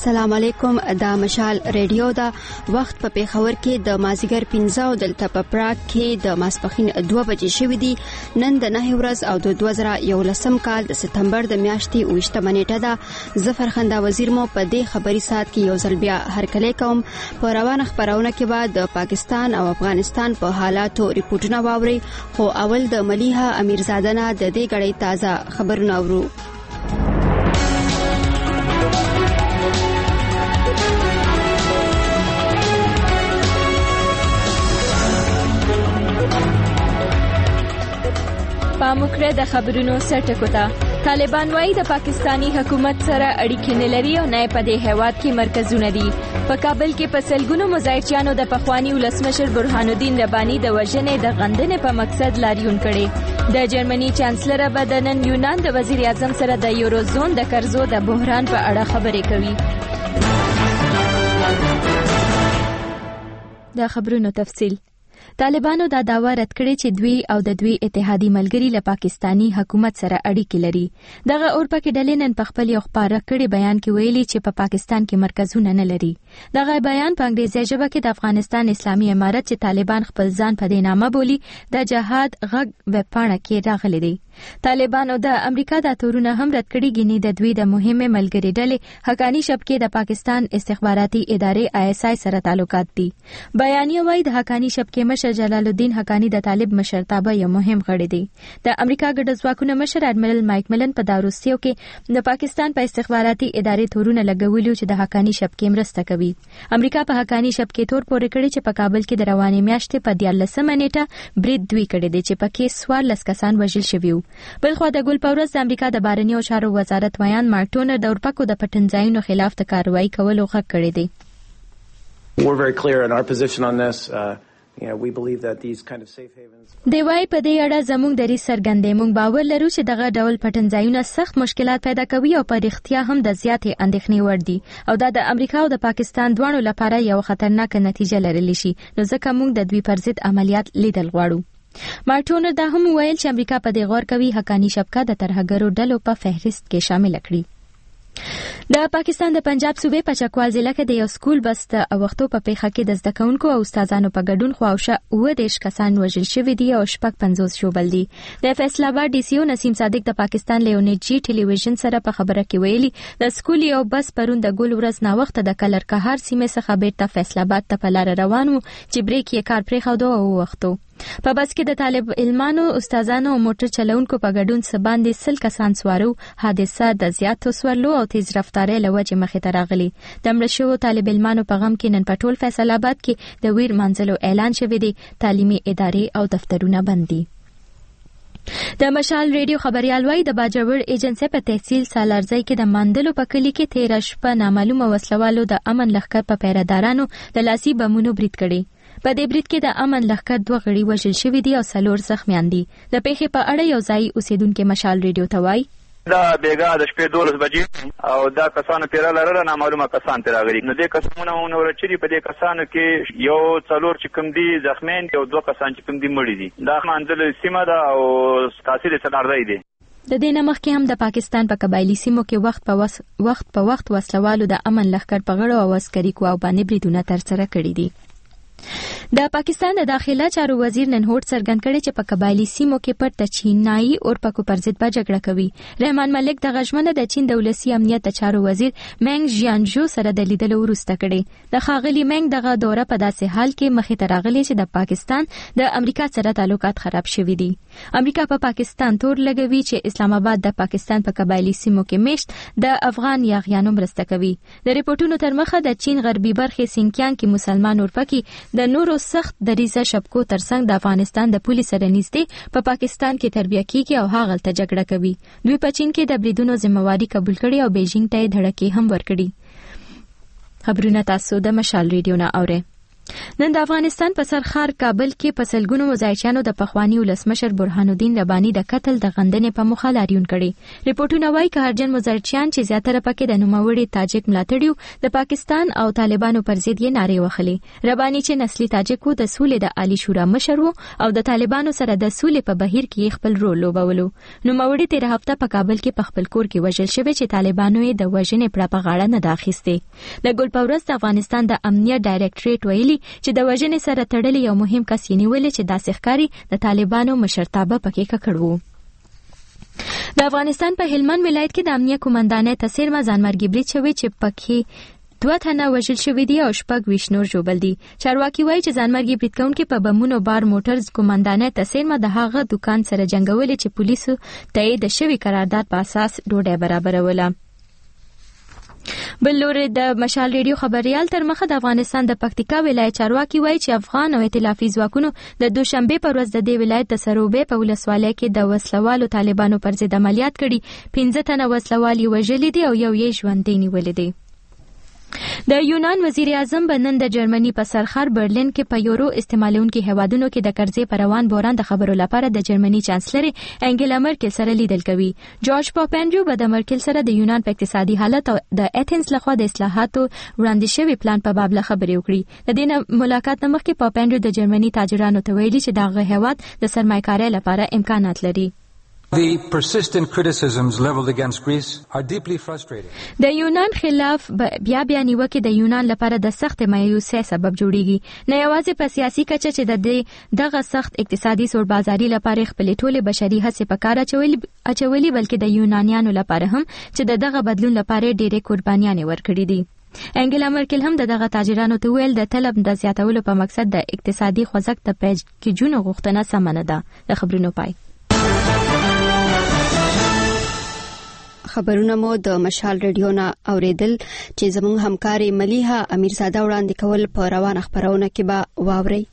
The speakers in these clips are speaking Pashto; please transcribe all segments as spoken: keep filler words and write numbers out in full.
السلام علیکم. دا مشال ریډیو دا وخت په پیښور کې د مازیګر پنځه او دلته په پراګ کې د ماسپښین دوه بجې شوې دي. نن د نه ورځ او د دوه زره یولسم کال د سپتمبر د میاشتې اوویشتمه نیټه ده. ظفر خندا وزیر مو په دې خبري سات کې یو ځل بیا هرکلی کوم. په روانه خبرونه کې بعد د پاکستان او افغانستان په حالاتو ریپورتونه واوري، خو اول د ملیحه امیرزاده نه د دې غړي تازه خبرونه اورو. پاموکړه د خبرونو سرټکو ته. طالبان وایي د پاکستانی حکومت سره اړیکې نه لري او نه په دې هیواد کې مرکزونه دي. په کابل کې په سلګونو مظاهرچیانو د پخوانی ولسمشر برهان الدین رباني د وژنې د غندنې په مقصد لاریون کړي. د جرمني چانسلر به د نن یونان د وزیر اعظم سره د یوروزون د قرضو د بحران په اړه خبرې کوي. د خبرونو تفصیل. طالبانو دا داوا رد کړې چې دوی او د دوی اتحادي ملګري له پاکستانی حکومت سره اړیکې لري. دغه اورپکې ډلې نن په خپل یو خبره کړي بیان کې ویلي چې په پا پاکستان کې مرکزونه نه لري. دغه بیان په انګریزي ژبه کې د افغانستان اسلامي امارت چې طالبان خپل ځان په دې نامه بولي د جهاد غږ ویب پاڼه کې راغلي دي. طالبانو د امریکا د تورونه هم رد کړي غني د دوی د مهمه ملګری ډلې حقانی شبکې د پاکستان استخباراتي ادارې آی اس آی سره تعلقات دي. بیانیه وايي د حقانی شبکې مشر جلال الدین حقانی د طالب مشرتابه یو مهم غړی دی. د امریکا ګډ ځواکونو مشر اډمرل مایک ملن په داروسیو کې د پاکستان په استخباراتي ادارې تورونه لګولو چې د حقانی شبکې مرسته کوي. امریکا په حقانی شبکې تور پورې کړی چې په کابل کې د روانې میاشتې په دیارلسمه نیټه برید دوی کړی دی چې پکې څوارلس کسان وژل شوي. بلخوا د ګل پورس د امریکا د بهرنیو چارو وزارت ویان مارک ټونر د اورپکو د پټنځایونو خلاف د کاروایی کولو غږ کړی دی. We're very clear in our position on this. Uh, you know, we believe that these kind of safe havens. دی وايي په دې اړه زموږ د ریس څرګندې موږ باور لرو چې دغه ډول پټنځایونه سخت مشکلات پیدا کوي او په رښتیا هم د زیاتې اندېښنې وړ دي او دا د امریکا او د پاکستان دواړو لپاره یو خطرناک نتیجه لرلی شي، نو ځکه موږ د دوی پر ضد عملیات لیدل غواړو. مارټونر دا هم ویل چې امریکا په دې غور کوي حقانی شبکه د ترهګرو ډلو په فهرست کې شامل کړي. د پاکستان د پنجاب صوبې په چکوال ضلع کې د یو سکول بس د اوختو په پیښه کې د زده کوونکو او استادانو په ګډون خواوشه اوه دېرش کسان وژل شوي دي او شپږ پنځوس ژوبل دي. د فیصل آباد ډي سی او نسیم صادق د پاکستان له یونیجي ټلویزیون سره په خبره کې ویلي د سکول یو بس پرون د ګل ورځ ناوخته د کلر کهار سیمې څخه بیرته فیصل آباد ته په لار روان و چې بریک یې کار پرېښود او وختو. په بس کې د طالب علمانو، استادانو او موټر چلونکو په ګډون څه باندې سل کسان سوارو. حادثه د زیاتو سورلو او تیز رفتارۍ له وجې مخې ته راغلي. د مړه شوو طالب علمانو په غم کې نن په ټول فیصل آباد کې د ویر منځلو اعلان شوی دی. تعلیمي ادارې او دفترونه بند دي. د مشال ریډیو خبريال وايي د باجوړ ایجنسی په تحصیل سالارځای کې د ماندلو په کلی کې تیره شپه نامعلومه وسلوالو د امن لښکر په پیرهدارانو د لاسي بمونو برید کړی. په دې برید کې د امن لښکر دوه غړي وژل شوي دي او څلور زخمیان دي. د پیښې په اړه یو ځای اوسیدونکو مشال ریډیو ته وایي دا بیګا د شپې دولس بجې او دا کسانو پیره لرله نامعلومه کسان تر راغلي. نو دې کسانونه ونور چې په دې کسانو کې یو څلور چې کوم دي زخمیان دي او دوه کسان چې کوم دي مړي دي. دا منځل سیمه ده او تحصیل سالارځای دی. د دې نه مخکې هم د پاکستان په قبایلی سیمو کې وخت په وس... وخت په وخت وسلوالو د امن لښکر په غړو او عسکري قواو باندې بریدونه ترسره کړي دي. د پاکستان د داخله چارو وزیر نن هوډ څرګند کړی چې په قبایلی سیمو کې پر د چینایي اورپکو پر ضد به جګړه کوي. رحمان ملک د غژمنه د چین د ولسی امنیت د چارو وزیر مینګ ژیانجو سره د لیدلو وروسته کړي. د ښاغلي مینګ دغه دوره په داسې حال کې مخې ته راغلې چې د پاکستان د امریکا سره تعلقات خراب شوي دي. امریکا په پا پاکستان تور لګوي چې اسلام آباد د پاکستان په قبایلی سیمو کې میشت د افغان یاغیانو مرسته کوي. د ریپورتونو تر مخه د چین غربي برخې سینکیان کې مسلمان اورپکي د نورو سخت دریزه شبکو ترڅنګ د افغانستان د پولیس سره نږدې په پاکستان کې تربیه کیږي او هاغلته جګړه کوي. دوی په چین کې د بریدونو ذمہواری قبول کړي او بیجینګ ته یې دړکې هم ورکړي. خبرونه تاسو د مشال ریډیو نه اورئ. نن د افغانستان په سرخار کابل کې په سلګونو مزایچیانو د پخوانی ولسمشر برهان الدین رباني د قتل د غندنې په مخه لاریون کړي. ریپورتونه وایي چې هرجن مزایچیان چې زیاتره پکې د نوموړي تاجک ملاتړیو د پاکستان او طالبانو پر ضد یې نارې وهلې. رباني چې نسلی تاجک و د سولې د عالی شورا مشر و او د طالبانو سره د سولې په بهیر کې خپل رول لوبولو. نوموړي تیر هفته په کابل کې په خپل کور کې وژل شوی چې طالبانو یې د وژنې پړه په غاړه نه داخسته. د ګلپورس د افغانستان د امنیت ډایریکټریټ ویلي چې د وژنې سره تړلې یو مهم کس یې نیولې چې داسې ښکاري د طالبانو مشرتابه پکې ککړ و. د افغانستان په هلمند ولایت کې د امنیه قومندانۍ تسیر ځانمرګي برید شوی چې پکې دوه تنه وژل شوي دي او شپږ ویشت نور ژوبل دي. چارواکي وایي چې ځانمرګي برید کوونکي په بمونو بار موټرز قومندانۍ تسیر د هغه دکان سره جنګولې چې پولیسو ته یې د شوي قرارداد په اساس ډوډۍ برابروله. بل لوري د مشال ریډیو خبريال تر مخه د افغانستان د پکتیکا ولایت چارواکي وایي چې افغان او ائتلافي ځواکونو د دوشنبه پر ورځ د دې ولایت د سروبې په ولسوالۍ کې د وسلوالو طالبانو پر ضد عملیات کړي. پنځه تنه وسلوال وژلي دي او یو یې ژوندی نیولې دي. د یونان وزیر اعظم بنن د جرمني په سرخار برلین کې په یورو استعمالونکو هیوادونو کې د قرضې پر روان بحران د خبرو لپاره د جرمني چانسلر انګلا مرکل سره لیدل کوي. جورج پاپانډریو به د مرکل سره د یونان په اقتصادي حالت او د ایتھنز لخوا د اصلاحاتو وړاندې شوی پلان په باب خبرې وکړي. د دې ملاقات نه مخکې پاپانډریو د جرمني تاجرانو ته ویلي چې دغه هیواد د سرمایه‌کارۍ لپاره امکانات لري. The persistent criticisms leveled against Greece are deeply frustrating. د یونان خلاف بیا بیا نیوکه د یونان لپاره د سخت مایوسۍ سبب جوړیږي. نه یوازې په سیاسي کچه چې د دغه سخت اقتصادي سوربازاري لپاره خپل ټوله بشري هڅې په کار اچولي اچولي بلکې د یونانیانو لپاره هم چې د دغه بدلون لپاره ډېرې قربانیانې ورکړې دي. انګلا مرکل هم دغه تاجرانو ته ویل د طلب د زیاتولو په مقصد د اقتصادي خوځښت د پیکیجونو غوښتنه سمه نه ده. د خبرونو پای. خبرونه مو د مشال ریډیو نه اوریدل چې زموږ همکاري ملیحه امیرزاده وړاندې کول په روان خبرونه کې به واوري.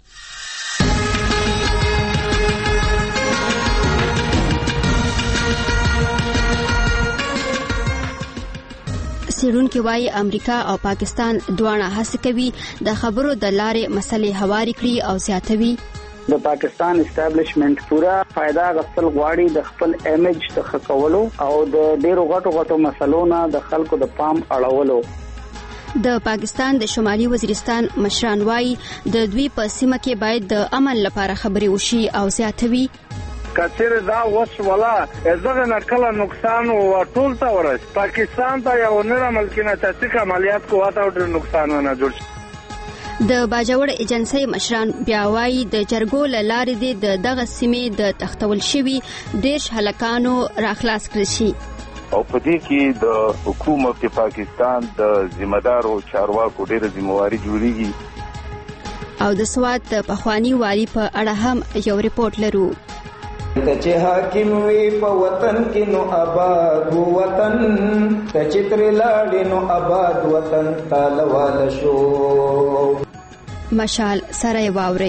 سیرون کې وایي امریکا او پاکستان دواړه هڅه کوي د خبرو د لارې مسلې هواري کړي او زیاتوي. د پاکستان اسټابلیشمنت پورا فائدہ غفل غواړي د خپل ایمیج د خکولو او د ډیرو غټو غټو مسلو نه د خلکو د پام اړولو. د پاکستان د شمالي وزیرستان مشران وایي د دوی په سیمه کې باید د امن لپاره خبرې وشي او زیاتوي. کثیر دا وس ولا ازغه نکله نقصان او ټول ته ورس پاکستان ته یو نره ملکینه تاسیس عملیات کوه تا ډېر نقصان نه جوړ. د باجوړ ایجنسی مشران بیا وایي د جرګو لارې د دغه سیمې د تختول شوی دیش هلکانو راخلاص کړی شي. او په دې کې د حکومت پاکستان د ذمہدارو چارواکو ډېر ذمہواری جوړیږي. او د سواد د پخوانی والی په اړه هم یو ریپورت لرو. ته چې حاکم وي په وطن کې نو آباد وطن ته چې تر لاړې نو آباد وطن تعالی والا شو. مشال سره واوري.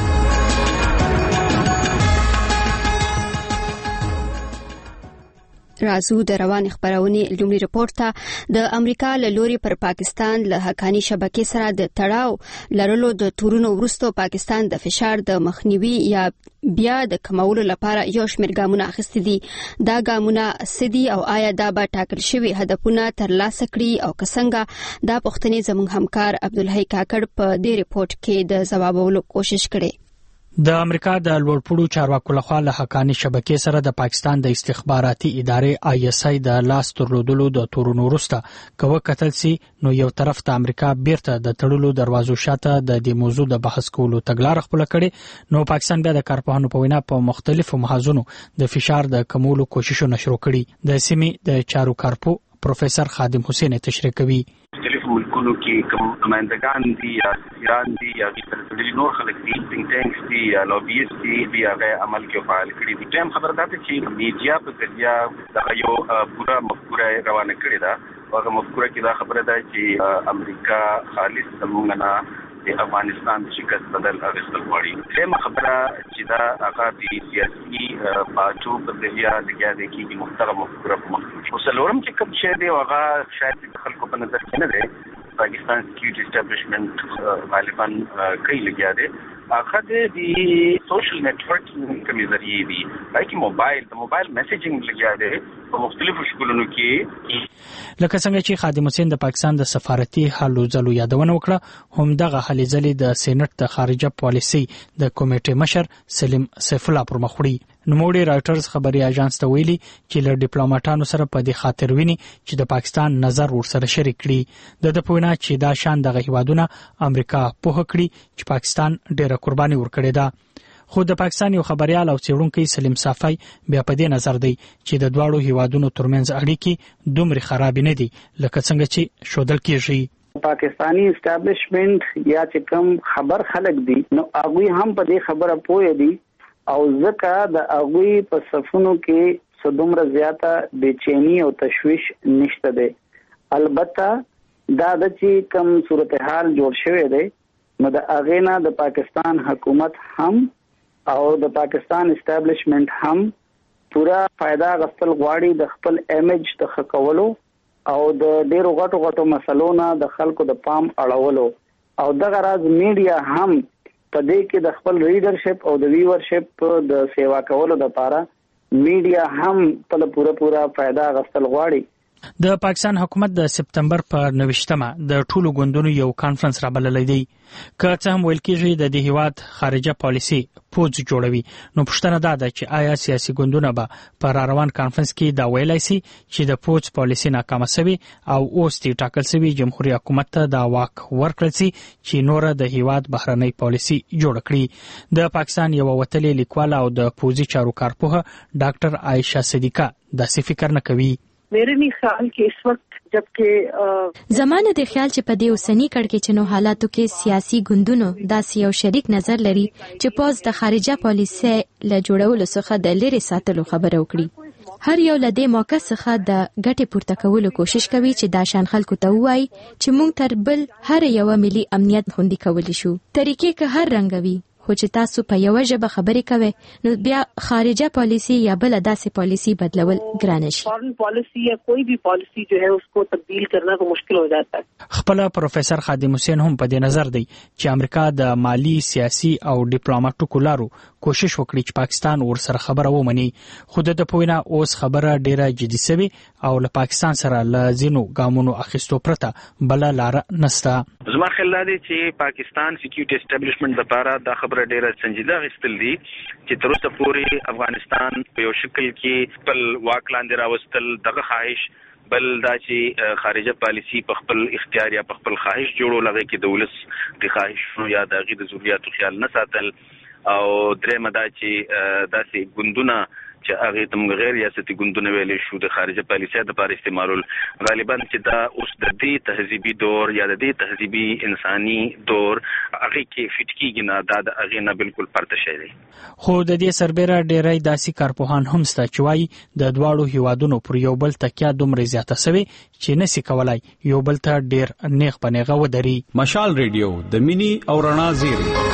رازو د روان خبرونه لومړي رپورت ته د امریکا له لوري پر پاکستان له حقانی شبکې سره د تړاو لرلو د تورونو وروسته پاکستان د فشار د مخنیوي یا بیا د کمولو لپاره یو شمېر ګامونه اخیستي دي. دا ګامونه سدي او آیا دا به ټاکل شوي هدفونه ترلاسه کړي او څنګه دا پوښتنې زموږ همکار عبدالحی کاکړ په دې رپورت کې د ځوابولو کوشش کړي. د امریکا د لوړپوړو چارواکو لخوا له حقانی شبکې سره د پاکستان د استخباراتي ادارې آی اس آی د لاس ترلودلو د تورونو وروسته کوه کتل سي نو یو طرف ته امریکا بیرته د تړلو دروازو شاته د دې موضوع د بحث کولو تګلارې خپل کړي. نو پاکستان بیا د کارپوهانو په وینا په مختلفو محاذونو د فشار د کمولو کوششونه شروع کړي. د سیمې د چارو کارپو پروفیسور خادم حسین تشریح کوي. مختلفو ملکونو کې کوم نمائندگان دي یا ایران دي یا د نور خلک دي think tanks دي یا لوبیست دي بیا هغه عمل کې فعال کړي دي. هم خبر ده چې میډیا په ذریعہ دا یو پورا مفکوره روانه کړې ده. هغه مفکوره کې دا خبره ده چې امریکا خالص زموږ نه د افغانستان د شکست بدل اغستل غواړي. هم خبره چې دا هغه د سیاسي پاټو په ذریعہ لګیا دي چې محترم مفکوره په مخ کې وسلورم چې کوم شی دی هغه شاید د خلکو په نظر کې نه دی پاکستان سکیورټي اسټابلیشمنت غالبا کوي لګیا دی هغه د سوشل نیټورکینګ کومې ذریعې دي لکه موبایل د موبایل میسیجینګ لګیا دی په مختلفو شکلونو کې. لکه څنګه چې خادم حسین د پاکستان د سفارتي هلو ځلو یادونه وکړه، هم دغه هلې ځلې د سېنات د خارجه پالیسي د کمیټې مشر سلیم سیف الله پر مخ وړي. نوموړي رایټرز خبري اژانس ته ویلي چې له ډیپلوماټانو سره په دې خاطر ویني چې د پاکستان نظر ورسره شریک کړي. د د پوینا چې دا شان دغه هیوادونه امریکا په هکړي چې پاکستان ډېره قرباني ورکړي ده. خو د پاکستان یو خبريال او څېړونکی سلیم صافی بیا په دې نظر دی چې د دواړو هیوادونو ترمنځ اړیکې دومره خراب نه دي لکه څنګه چې شودل کېږي. پاکستانی اسټابلیشمنت یا چې کوم خبر خلک دي نو هغه هم په دې خبره پوهې دي او ځکه د هغه په صفونو کې څومره زیاته بېچینی او تشویش نشته ده. البته دا د چې کوم صورتحال جوړ شوی دی نو د هغه نه د پاکستان حکومت هم او د پاکستان اسټابلیشمنت هم پورا فائدہ غستل غواړي د خپل ایمیج د خکولو او د ډیرو غټو غټو مسلو نه د خلکو د پام اړولو او دغه راز میډیا هم په دې کې د خپل ریډرشپ او د ویورشپ د سیوا کولو لپاره میډیا هم په پوره پوره فائدہ غستل غواړي. د پاکستان حکومت د سپتمبر په نوښتمه د ټولو ګوندونو یو کانفرنس را بللی دی. که څه هم ویل کېږي د دې هیواد خارجه پالیسي پوځ جوړوي، نو پوښتنه دا ده چې آیا سیاسي ګوندونه به په را روان کانفرنس کې دا ویلای شي چې د پوځ پالیسي ناکامه شوې او اوس د ټاکل شوی جمهوریت حکومت ته دا واک ورکړل شي چې نور د هیواد بهرنۍ پالیسي جوړ کړي. د پاکستان یو وتلې لیکواله او د پوځي چارو کارپوهه ډاکټر عائشه صدیقه داسې فکر نه کوي. میرے نہیں خیال کہ اس وقت جبکہ زمانه د خیال چې په دې اوسنی کړ کې چې نو حالاتو کې سیاسي ګوندونو داسې یو شریک نظر لري چې پوز د خارجه پالیسي له جوړولو څخه د لری ساتلو خبره وکړي. هر یو له دې موقع څخه د ګټې پورته کولو کوشش کوي چې دا شان خلکو ته وایي چې موږ تر بل هر یو ملي امنیت خوندي کولی شو. طریقې که هر رنګوي خو چې تاسو په یو ژبه خبرې کوئ نو بیا خارجه پالیسی یا بل داسې پالیسی بدلول ګران شي. فارن پالیسی یا کوئی بھی پالیسی جو ہے اس کو تبدیل کرنا تو مشکل ہو جاتا ہے. خپل پروفیسور خادم حسین هم په دې نظر دی چې امریکا د مالی، سیاسي او ډیپلوماټیکو لارو کوشش وکړي چې پاکستان ورسره خبره ومني، خو د پوینا اوس خبره ډیره جدي شوی او له پاکستان سره له ځینو ګامونو اخیستو پرته بل لار نشته. زما خیال دی چې پاکستان سکیورټي اسټابلیشمنت لپاره دا خبره ډیره سنجیده غوښتل دي چې تر اوسه پورې افغانستان په یو شکل کې خپل واک لاندې راوستل دغه خواهش، بل دا چې خارجه پالیسی په خپل اختیار یا په خپل خواهش جوړول هغه کې د ولس د خواهشونو یا د هغې د ضرورتو خیال نه ساتل، او درېمه دا چې داسې ګوندونه چې هغه تم غیر ریاستي ګوندونه ویلې شو د خارجه پالیسي د لپاره استعمالول، غالبا چې دا اوس د دې تهذیبي دور یا د دې تهذیبي انساني دور هغه کې فټ کیږي نه، دا د هغه نه بالکل پرته شي دی. خو د دې سربېره ډېری داسې کارپوهان هم شته چې وایي د دواړو هیوادونو پر یو بل تکیه دومره زیاته شوې چې نشي کولای یو بل ته ډېر نیغ په نیغه ودري. مشال ریډیو د مینی او رڼا زیری.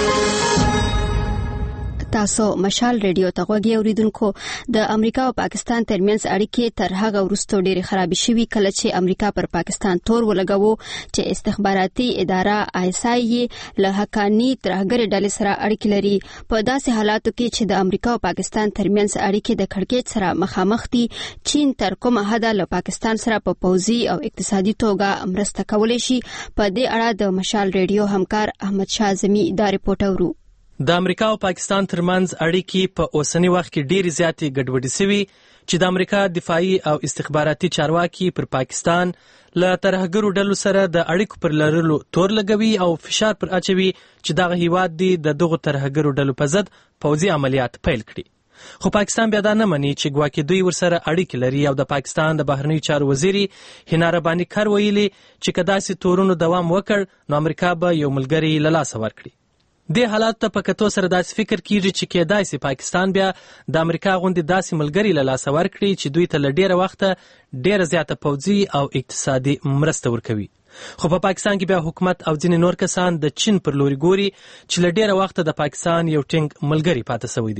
تاسو مشال ریډیو ته غوږی اوریدونکو. د امریکا او پاکستان ترمنځ اړیکې تر هغه وروسته ډېرې خراب شوي کله چې امریکا پر پاکستان تور ولګاوه چې استخباراتي اداره آی اس آی له حقانی ترهګر ډلې سره اړیکې لري. په داسې حالاتو کې چې د امریکا او پاکستان ترمنځ اړیکې د کړکېچ سره مخامخ دي، چین تر کومه حده له پاکستان سره په پوځي او اقتصادي توګه مرسته کولی شي. په دې اړه د مشال ریډیو همکار احمد شاه زمي دا ریپورت اورو. د امریکا او پاکستان ترمنځ اړیکې په اوسنی وخت کې ډېرې زیاتې ګډوډې شوي چې د امریکا دفاعي او استخباراتي چارواکي پر پاکستان له ترهګرو ډلو سره د اړیکو پر لرلو تور لګوي او فشار پر اچوي چې دغه هیواد دی د دغو ترهګرو ډلو په ضد پوځي عملیات پیل کړي. خو پاکستان بیا دا نه مني چې ګواکې دوی ورسره اړیکې لري او د پاکستان د بهرنیو چارو وزیري هنا رباني کار ویلي چې که داسې تورونو دوام وکړ نو امریکا به یو ملګری له لاسه ورکړي. دې حالات ته په کتو سره داسې فکر کیږي چې کېدای شي پاکستان بیا د امریکا غوندې داسې ملګري له لاسه ورکړي چې دوی ته له ډېره وخته ډېره زیاته پوځي او اقتصادي مرسته ورکوي. خو په پاکستان کې بیا حکومت او ځینې نور کسان د چین پر لوري ګوري چې له ډېره وخته د پاکستان یو ټینګ ملګری پاتې شوی دی.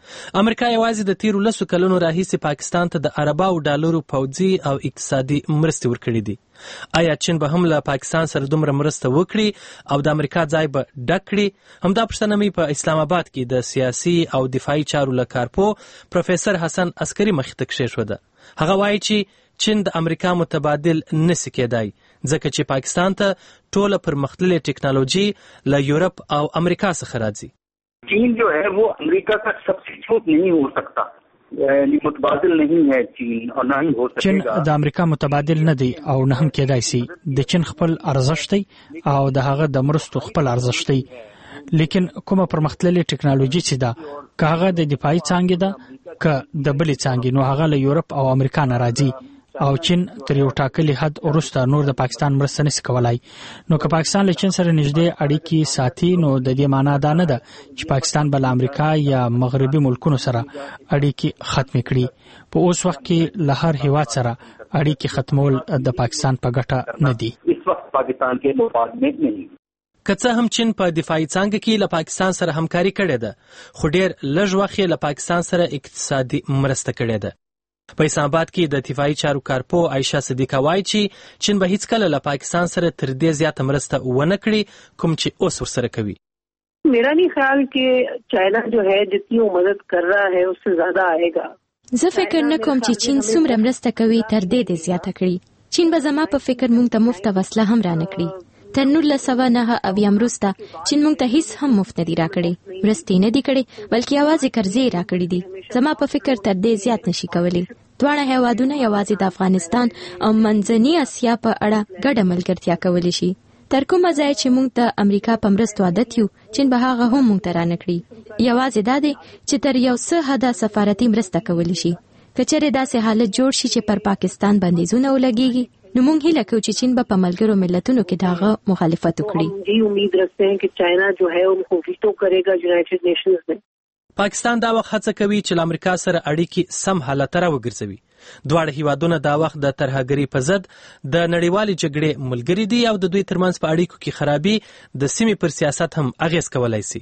امریکا یوازې د تیرو لسو کلونو راهیسې پاکستان ته د ارباو ډالرو پوځي او اقتصادي مرستې ورکړي دي. آیا چین به هم له پاکستان سره دومره مرسته وکړي او د امریکا ځای به ډک کړي؟ همدا پوښتنه مې په اسلام آباد کې د سیاسي او دفاعي چارو له کارپو پروفیسر حسن عسکري مخې ته کښېښوده. هغه وایي چې چین د امریکا متبادل نشي کېدای ځکه چې پاکستان ته ټوله پرمختللې ټیکنالوژي له یورپ او امریکا څخه راځي. चीन जो है वो अमेरिका का सब्स्टिट्यूट नहीं हो सकता, यानी मुतबादिल नहीं है चीन और ना ही हो सकेगा. چین د امریکا متبادل نه دی او نه هم کېدای شي. د چین خپل ارزښت دی او د هغه د مرستو خپل ارزښت دی. لیکن کومه پرمختللې ټیکنالوژي چې ده که هغه د دفاعي څانګې ده که د بلې څانګې نو هغه له یورپ او امریکا نه راځي او چین تر یو ټاکلي حد وروسته نور د پاکستان مرسته نشي کولای. نو که پاکستان له چین سره نږدې اړیکې ساتي نو د دې معنا دا نه ده چې پاکستان به له امریکا یا مغربي ملکونو سره اړیکې ختم کړي. په اوس وخت کې له هر هیواد سره اړیکې ختمول د پاکستان په ګټه نه دي. اس وخت پاکستان کې مفاد نه دي. که څه هم چین په دفاعي څانګه کې له پاکستان سره همکاري کړې ده خو ډېر لږ وخت له پاکستان سره اقتصادي مرسته کړې ده. په اسلام آباد کې د دفاعي چارو کارپو عایشه صدیقه وایي چې چین به هیڅکله له پاکستان سره تر دې زیاته مرسته ونه کړي کوم چې اوس ورسره کوي. मेरा नहीं ख्याल कि चाइना जो है जितनी वो मदद कर रहा है उससे ज्यादा आएगा. زه فکر نه کوم چې چین څومره مرسته کوي تر دې دې زیاته کړي. چین به زما په فکر مونږ ته مفت وسله هم را نه کړي. تر نولس سوه نهه اویا وروسته چین مونږ ته هیڅ هم مفت نه دي راکړي. مرستې نه دي کړي بلکې یوازې قرضې راکړي دي. زما په فکر تر دې زیات نشي کولی. دواړه هیوادونه یوازې د افغانستان او منځنۍ اسیا په اړه ګډه ملګرتیا کولی شي. تر کومه ځای چې موږ ته امریکا په مرستو عادت یو چین به هغه هم موږ ته را نه کړي. یوازې دا دی چې تر یو څه حده سفارتي مرسته کولی شي. که چېرې داسې حالت جوړ شي چې پر پاکستان بندیزونه ولګېږي نو موږ هیله کوو چې چین به په ملګرو ملتونو کې د هغه مخالفت وکړي. یې امید رکھتے ہیں کہ چائنا جو ہے ان کو ویٹو کرے گا یونائټډ نیشنز میں. پاکستان دا وخت هڅه کوي چې له امریکا سره اړیکې سم حالت ته راوګرځوي. دواړه هیوادونه دا وخت د ترهګرۍ په ضد د نړیوالې جګړې ملګري دي او د دوی ترمنځ په اړیکو کې خرابي د سیمې پر سیاست هم اغیز کولی شي.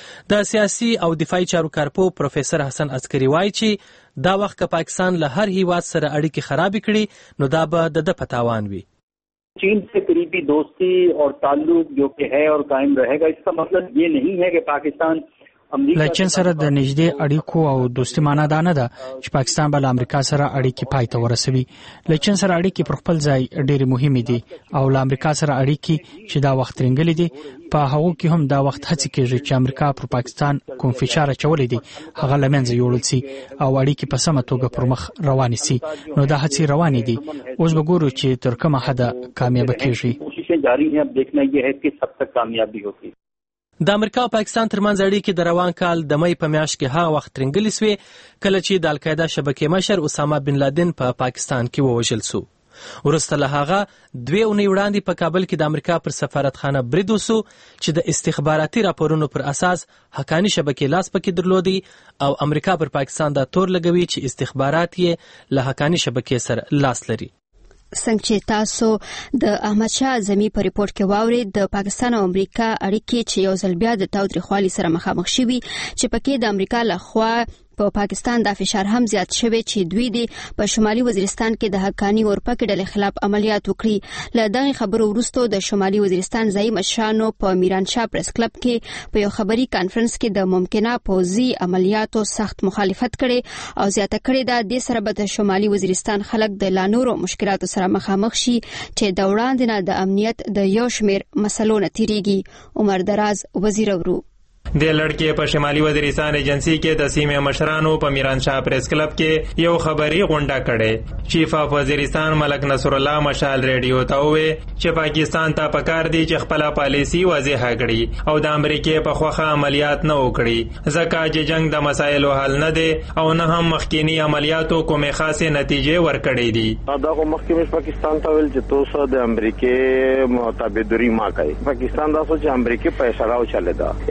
د سیاسي او دفاعي چارو کارپو پروفیسر حسن عسکري وایي چې دا وخت که پاکستان له هر هیواد سره اړیکې خرابې کړي نو دا به د ده په تاوان وي. चीन से करीबी दोस्ती और ताल्लुक जो कि है और कायम रहेगा, इसका मतलब ये नहीं है कि पाकिस्तान له چین سره د نږدې اړیکو او دوستي معنا دا نه ده چې پاکستان به له امریکا سره اړیکې پای ته ورسوي. له چین سره اړیکې پر خپل ځای ډېرې مهمې دي او له امریکا سره اړیکې چې دا وخت رنګلې دي په هغو کې هم دا وخت هڅې کېږي چې امریکا پر پاکستان کوم فشار اچولی دی هغه له منځه یوړل سي او اړیکې په سمه توګه پر مخ روانې سي. نو دا هڅې روانې دي. اوس به ګورو چې تر کومه حده کامیابه کېږي. کوششیں جاری ہیں. اب دیکھنا یہ ہے کہ کب تک کامیابی ہوتی. د امریکا او پاکستان ترمنځ اړیکې د روان کال د مې په میاشت کې هغه وخت ترنګلې سوې کله چې د القاعده شبکې مشر اسامه بن لادن په پا پاکستان کې ووژل سو. وروسته له هغه دوې اونۍ وړاندې په کابل کې د امریکا پر سفارتخانه برید وسو چې د استخباراتي راپورونو پر اساس حقاني شبکې لاس پکې درلودي او امریکا پر پاکستان دا تور لګوي چې استخبارات یې له حقاني شبکې سره لاس لري. څنګه چې تاسو د احمد شاه اعظمي په ریپورت کې واورید د پاکستان او امریکا اړیکې چې یو ځل بیا د تاوتریخوالي سره مخامخ شوي چې پکې د امریکا لخوا په پاکستان دا فشار هم زیات شوی چې دوی د په شمالي وزیرستان کې د حقانی اورپکې ډلې خلاف عملیات وکړي. له دغه خبرو وروسته د شمالي وزیرستان ځایي مشرانو په میرانشاه پریس کلب کې په یو خبري کانفرنس کې د ممکنه پوځي عملیاتو سخت مخالفت کړي او زیاته کړي دا د سره به د شمالي وزیرستان خلک د لانورو مشکلاتو سره مخامخ شي چې د وړاندې نه د امنیت د یو شمیر مسلو نه تیریږي. عمر دراز وزیر ورو د لړکې په شمالي وزیرستان ایجنسی کې د سیمې مشرانو په میرانشاه پریس کلب کې یو خبري غونډه کړې. چیف اف وزیرستان ملک نصر الله مشال ریډیو ته وویل چې پاکستان ته پکار دی چې خپل پالیسی واضح کړي او د امریکای په خوخه عملیات نه وکړي ځکه چې جنگ د مسایلو حل نه دی او نه هم مخکینی عملیاتو کومه خاصه نتیجې ورکړې دي. دا کوم مخکې پاکستان ته ویل چې تاسو د امریکای متابعداري ما کوي. پاکستان دا سوچ امریکای په اشاره چلے دا.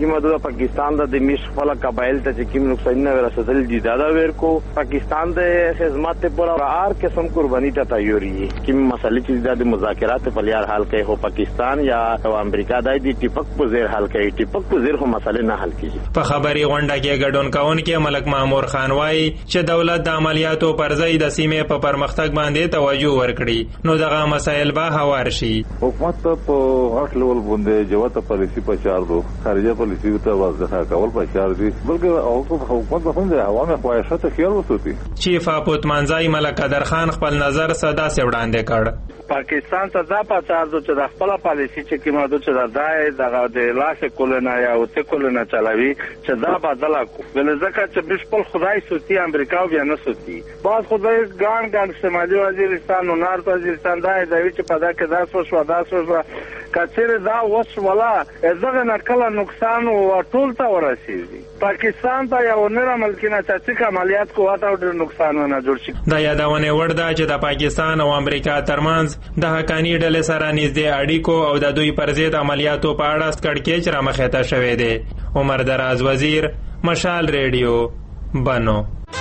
چې موږ د پاکستان د مش خپل قبایل ته چې کوم نقصان نه رسیدل دي دا دا ورکو پاکستان د خدمات پر هر قسم قرباني ته تیاری کوم مسلې چې د مذاکرات په لار حل کوي هو پاکستان یا امریکا دای دی ټیپک په زیر حل کوي ټیپک په زیر هو مسلې نه حل کیږي. په خبري غونډه کې ګډون کوونکي ملک مامور خان وایي چې دولت د عملیاتو پر ځای د سیمې په پرمختګ باندې توجه ورکړي نو دغه مسایل به هوار شي. حکومت په هر لیول باندې جوته پالیسی په چار دو خارجه پالیسی ته واضح کول په چار دي بلکې او حکومت په فند عوامي خواهشات خیال وساتي. چیف اپوت منځای ملک قدر خان خپل نظر صدا سي وړاندې کړ. پاکستان ته دا پاتار دو چې د خپل پالیسی چې کومه د چې دای دغه د لاس کولنه یا او ته کولنه چلاوي چې دا بدل کو ول ځکه چې بشپل خدای سوتی امریکا بیا نه سوتی باز خدای ګان ګان شمالي وزیرستان او نارت وزیرستان دا دی چې په دا کې دا څه شو دا څه شو کچره دا وس ولا زغه نکله نقصان او ټول ته ورسیږي. پاکستان ته یو نره ملکینه چې عملیات کوه او ډېر نقصان نه جوړ شي. دا یادونه ورده چې د پاکستان او امریکا ترمنځ د حقانی ډلې سره نږدې اړیکو او د دوی پر ضد عملیاتو په اړه کړکېچ را مخې ته شوې ده. عمر دراز وزیر مشال ریډیو بنو.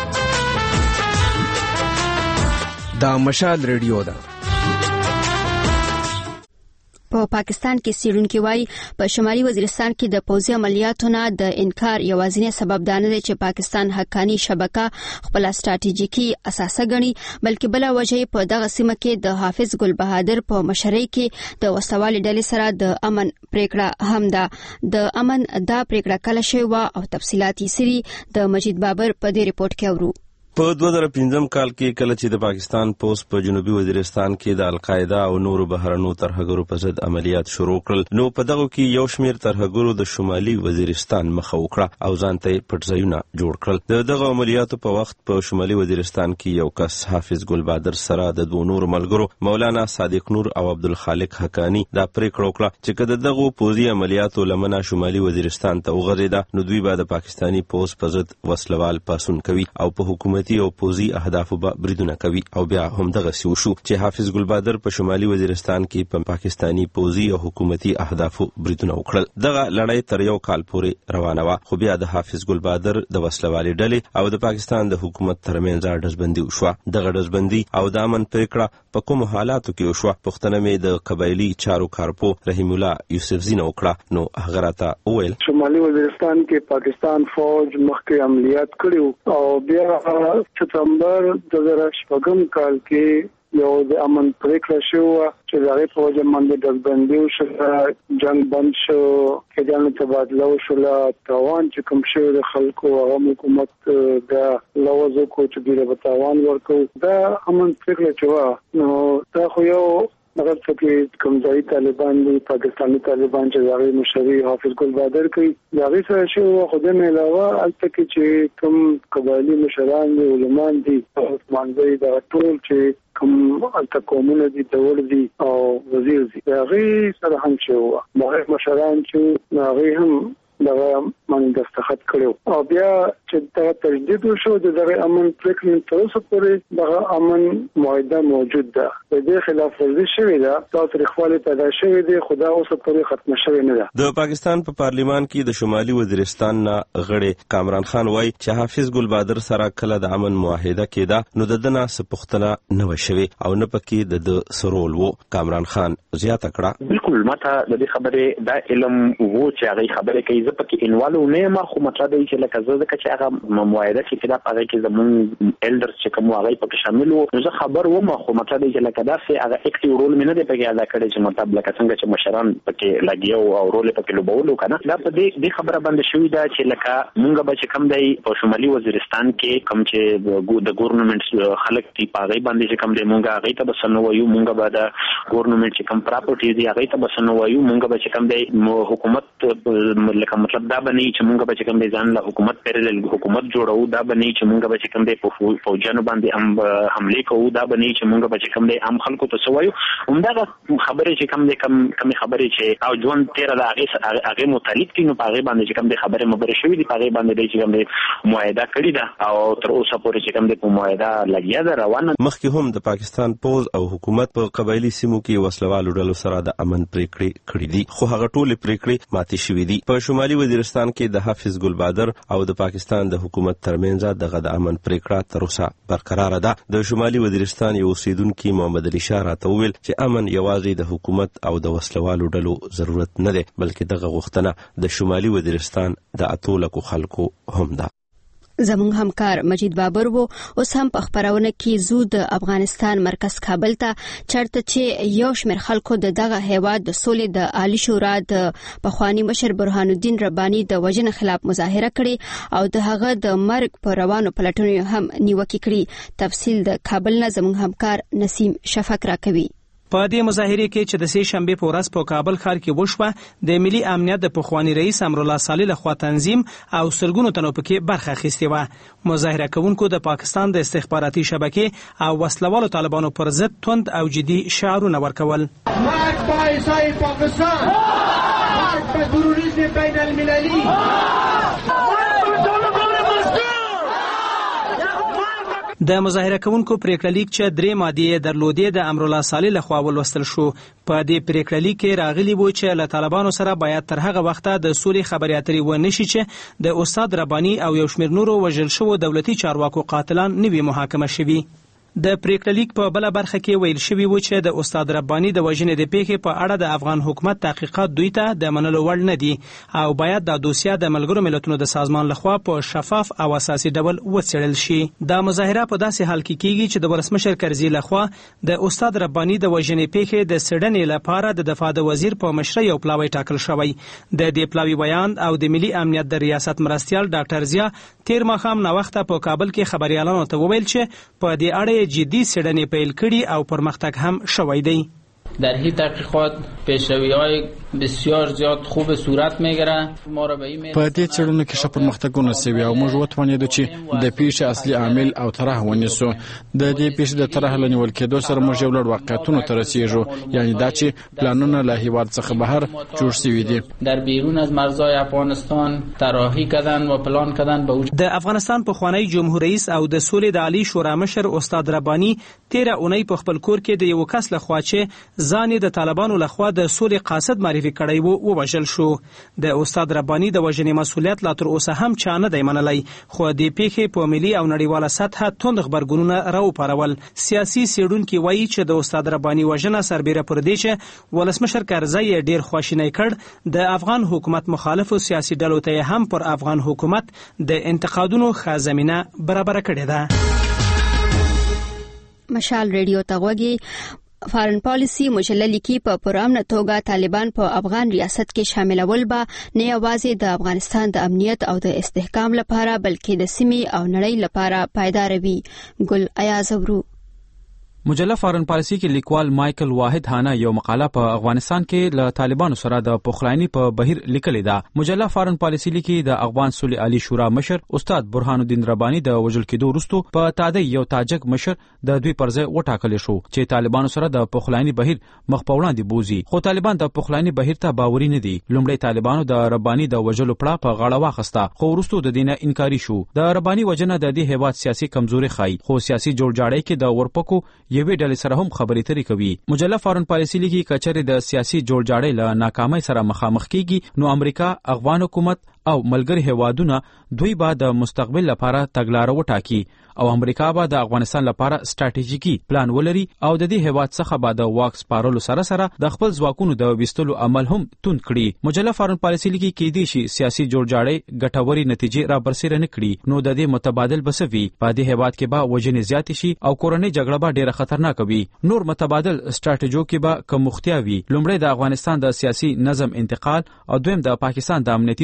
دا مشال ریډیو ده. په پاکستان کې سیرونکي وایي په شمالي وزیرستان کې د پوځي عملیاتو نه د انکار یوازینی سبب دا نه دی چې پاکستان حقانی شبکه خپل ستراتیژیکي اساسه ګڼي بلکې بل وجه په دغه سیمه کې د حافظ ګل بهادر په مشرۍ کې د وسوالي ډلې سره د امن پریکړه هم ده. د امن دا پریکړه کله شوې او تفصيلات یې سری د مجید بابر په دې ریپورت کې اورو. په دوه زره پنځم کال کې کله چې د پاکستان پوس په جنوبي وزیرستان کې د القاعده او نورو بهرنو ترهګرو په ضد عملیات شروع کړل نو په دغه کې یو شمېر ترهګرو د شمالي وزیرستان مخه وکړه او ځان ته پټ ځایونه جوړ کړل. د دغه عملیاتو په وخت په شمالي وزیرستان کې یو کس حافظ ګل بهادر سره د دوه نور ملګرو مولانا صادق نور او عبدالخالق حقانی دا پریکړه وکړه چې کله دغه پوځي عملیاتو لمنه شمالي وزیرستان ته وغځیده نو دوی به د پاکستانی پوس په ضد وسلوال پاسون کوي او په حکومت او پوزي اهدافو به بریدونه کوي او بیا هم دغه سی وشو چې حافظ ګل بهادر په شمالي وزیرستان کې په پا پاکستانی پوزي او حکومتي اهدافو بریدونه وکړل. دغه لړۍ تر یو کال پورې روانه وه خو بیا د حافظ ګل بهادر د وسلوالي ډلې او د پاکستان د حکومت ترمنځ ډزبندي وشوه. دغه ډزبندي او د امن پریکړه په کوم حالاتو کې وشوه پوښتنه مې د قبایلی چارو کارپو رحیم الله یوسفزی نه وکړه نو هغه راته وویل شمالي وزیرستان کې پاکستان فوج مخکې عملیات کړیو او بیا ستمبر دوه زره شپږم کال کې یو د امن پریکړه شو چې دغه فوج باندې ډزبندي وشوه جنگ بند شو کې ځان تبادله وشوه تاوان چې کوم شو د خلکو او حکومت د لوازو کو چې ډیره تاوان ورکو دا امن پریکړه چې نو دا خو یو مگر چې کومځای طالبان دي پاکستاني طالبان چې دغه مشري حافظ ګل بهادر کوي دغه سره شو خو د علاوه البته چې کوم قبایلی مشران دي علما دي مانځي دا ټول چې کوم البته کومونه دي ډول دي او وزیر دي دغه سره هم شو مغرب مشران چې هغه هم دغه باندې دستخط کړو او بیا چې دا تجدید وشو دغه امن پریکړه تر اوسه پورې دغه امن معاهده موجود ده. د دې خلاف ورزي شوې ده تاریخوالي پیدا شوې ده خدا اوسه پورې ختم شوې نه ده. د پاکستان په پارلیمان کې د شمالي وزیرستان نه غړي کامران خان وایي چې حافظ ګل بهادر سره کله د امن معاهده کېده نو د دنه سپختنه نه وشوي او نه پکې د سرول وو. کامران خان زیاته کړه بالکل ماته د دې خبره دا علم وو چې هغه خبره کوي پکې انوالو نه ما خو مطلب دی چې لکه زه ځکه چې هغه معاهده چې کله پاره کې زمون الډرز چې کوم هغه پکې شامل وو زه خبر وم خو مطلب دی چې لکه دا څه هغه اکټیو رول مینه دی پکې ادا کړی چې مطلب لکه څنګه چې مشران پکې لګیو او رول پکې لوبولو کنه دا په دې دې خبره باندې شوې ده چې لکه مونږ به چې کم دی په شمالي وزیرستان کې کم چې د ګورنمنت خلک دی پاره باندې چې کم دی مونږ هغه ته بسنو وایو مونږ به د ګورنمنت چې کم پراپرټي دی هغه ته بسنو وایو مونږ به چې کم دی حکومت لکه مطلب دا باندې بنی چې موږ به کوم د ځان له حکومت پیرل حکومت جوړو، دا بنی چې موږ به کوم د فوجانو باندې هم حمله کوو، دا بنی چې موږ به کوم د عام خلکو ته سوایو. همدا خبرې چې کوم د کم کم خبرې چې او ژوند تیر د هغه هغه متعلق دي، نو په هغه باندې کوم د خبرې مبرر شوې دي، په هغه باندې چې کوم د معاهده کړی ده او تر اوسه پورې چې کوم د معاهده لګیا ده روانه. مخکې هم د پاکستان پوز او حکومت په قبایلی سیمو کې وسلوالو ډلو سره د امن پریکړې کړې دي، خو هغه ټولې پریکړې ماتې شوې دي. په شمالي وزیرستان کې د حافظ ګل بادر او د پاکستان د حکومت ترمنځ دغه د امن پریکړه تر اوسه برقرار ده. د شمالي وزیرستان یو اوسیدونکو محمد علي شاه راته وویل چې امن یوازې د حکومت او د وسلوالو ډلو ضرورت نه دی، بلکې دغه غوښتنه د شمالي وزیرستان د اتو لکو خلکو هم ده. زموږ همکار مجید بابر وو اوس هم په خبرونه کې زو د افغانستان مرکز کابل ته چرته چې یو شمېر خلکو د دغه هیواد د سولې د عالی شورا د پخوانی مشر برهان الدین رباني د وژنې خلاف مظاهره کړې او د هغه د مرګ په روانو پلټنو هم نیوکه کړې. تفصیل د کابل نه زموږ همکار نسیم شفق راکوي. په دې مظاهره کې چې د سه شنبه په ورځ په کابل ښار کې وشوه، د ملي امنیت د پخوانی رئیس امرالله صالح لخوا تنظیم او سلګونو تنو پکې برخه اخیستې وه. مظاهره کوونکو د پاکستان د استخباراتي شبکې او وسلوالو طالبانو پر ضد توند او جدي شعارونه ورکول. مرګ پایسای پاکستان، مرګ په تروریزم بین المللي. د مظاهره کوونکو پریکړه لیک چې درې مادې درلودې د امرالله صالح لخوا ولوستل شو. په دې پریکړه لیک کې راغلي وو چې له طالبانو سره باید تر هغه وخته د سولې خبرې اترې ونه شي چې د استاد رباني او یو شمېر نورو وژل شوو دولتي چارواکو قاتلان نوي محاکمه شوي. د پریکړه لیک په بل برخه کې ویل شوی و چې د استاد رباني د وژنې د پیښې په اړه د افغان حکومت تحقیقات دوی ته د منلو وړ نه دي او باید د دوسیه د ملګرو ملتونو د سازمان لخوا په شفاف او اساسي ډول وڅېړل شي. د مظاهره په داسې حال کې کیږي چې د ولسمشر کرزي لخوا د استاد رباني د وژنې پیښې د سړنې لپاره د دفاع د وزیر په مشرۍ یو پلاوی ټاکل شوی. د دې پلاوی بیان او د ملي امنیت د ریاست مرستیال ډاکټر ضیا تیر ماښام ناوخته په کابل کې خبريالانو ته وویل چې په دې اړه جدي سړنې پیل کړي او پرمختګ هم شوی دی. در این تحقیقات پیشروی‌های بسیار زیاد خوب صورت می‌گیره. ما را به این په دې څېړنو کې ښه پرمختګونه شوي او موږ وتوانیدو چې د پیښې اصلي عامل او طرح ونیسو. د دې پیښې د طرح له نیول کېدو سره موږ یو لړ واقعیتونو ته رسیږو، یعنی دا چې پلانونه له هیواد څخه بهر جوړ شوي دي. در بیرون از مرزهای افغانستان طراحی کردن و پلان کردن به د افغانستان پخوانی جمهور رئیس او د سولې د عالی شورا مشر استاد رباني تیر اونۍ په خپل کور کې د یو کس لخوا چې ځان د طالبانو لخوا د سولې قاصد معرفي کړی وو ووژل شو. د استاد رباني د وژنې مسؤلیت لا تر اوسه هم چا نه دی منلی، خو د پیښې په ملي او نړیواله سطحه توند غبرګونونه راوپارول. سیاسي څېړونکي وایي چې د استاد رباني وژنه سربیره پر دې چې ولسمشر کرزی یې ډېر خواشینی کړ، د افغان حکومت مخالفو سیاسي ډلو ته هم پر افغان حکومت د انتقادونو ښه زمینه برابره کړې ده. مشال ریډیو ته غوږی. فارن پالیسی مجله لیکي په پرامن توګه طالبان په افغان ریاست کې شاملول به نه یوازې د افغانستان د امنیت او د استحکام لپاره بلکې د سیمې او نړۍ لپاره پایدار وي. ګل ایازورو. مجله فارن پالیسی کې لیکوال مایکل واحد هانا یو مقاله په افغانستان کې له طالبانو سره د پخلایني په بهیر لیکلې ده. مجله فارن پالیسی لیکي د افغان صلح علی شورا مشر استاد برهان الدین رباني د وژل کېدو وروسته په تادی یو تاجک مشر د دوی پر ځای وټاکل شو چې طالبانو سره د پخلایني بهیر مخ په وړاندې بوزي، خو طالبان د پخلایني بهیر ته باوري نه دي. لومړی طالبانو د رباني د وژلو پړه په غاړه واخیسته، خو وروسته د دینه انکاري شو. د رباني وژنه د دې هیواد سیاسي کمزوري ښایي، خو سیاسي جوړجاړی کې د ورپکو یوې ډلې سره هم خبرې ترې کوي. مجله فارن پالیسی لیکي کچره د سیاسي جوړجاړی له ناکامۍ سره مخامخ کیږي نو امریکا، افغان حکومت او ملګری هیوادونه دوی به د مستقبل لپاره تګلاره وټاکي او امریکا به د افغانستان لپاره ستراتیژیکي پلان ولري او د دې هیواد څخه به د واک سپارلو سره سره د خپل ځواکونو د وستلو عمل هم توند کړي. مجله فارن پالیسی لیکي کې دي شي سیاسي جوړجاړی ګټوري نتیجې را برسېره نه کړي نو د دې متبادل بسوي په دې هیواد کې به وژنې زیات شي او کورنۍ جګړه به ډیره خطرناک وي. نور متبادل ستراتیژیو کې به کم مختیا وي. لومړی د افغانستان د سیاسي نظم انتقال او دویم د پاکستان د امنیتي ځواکونو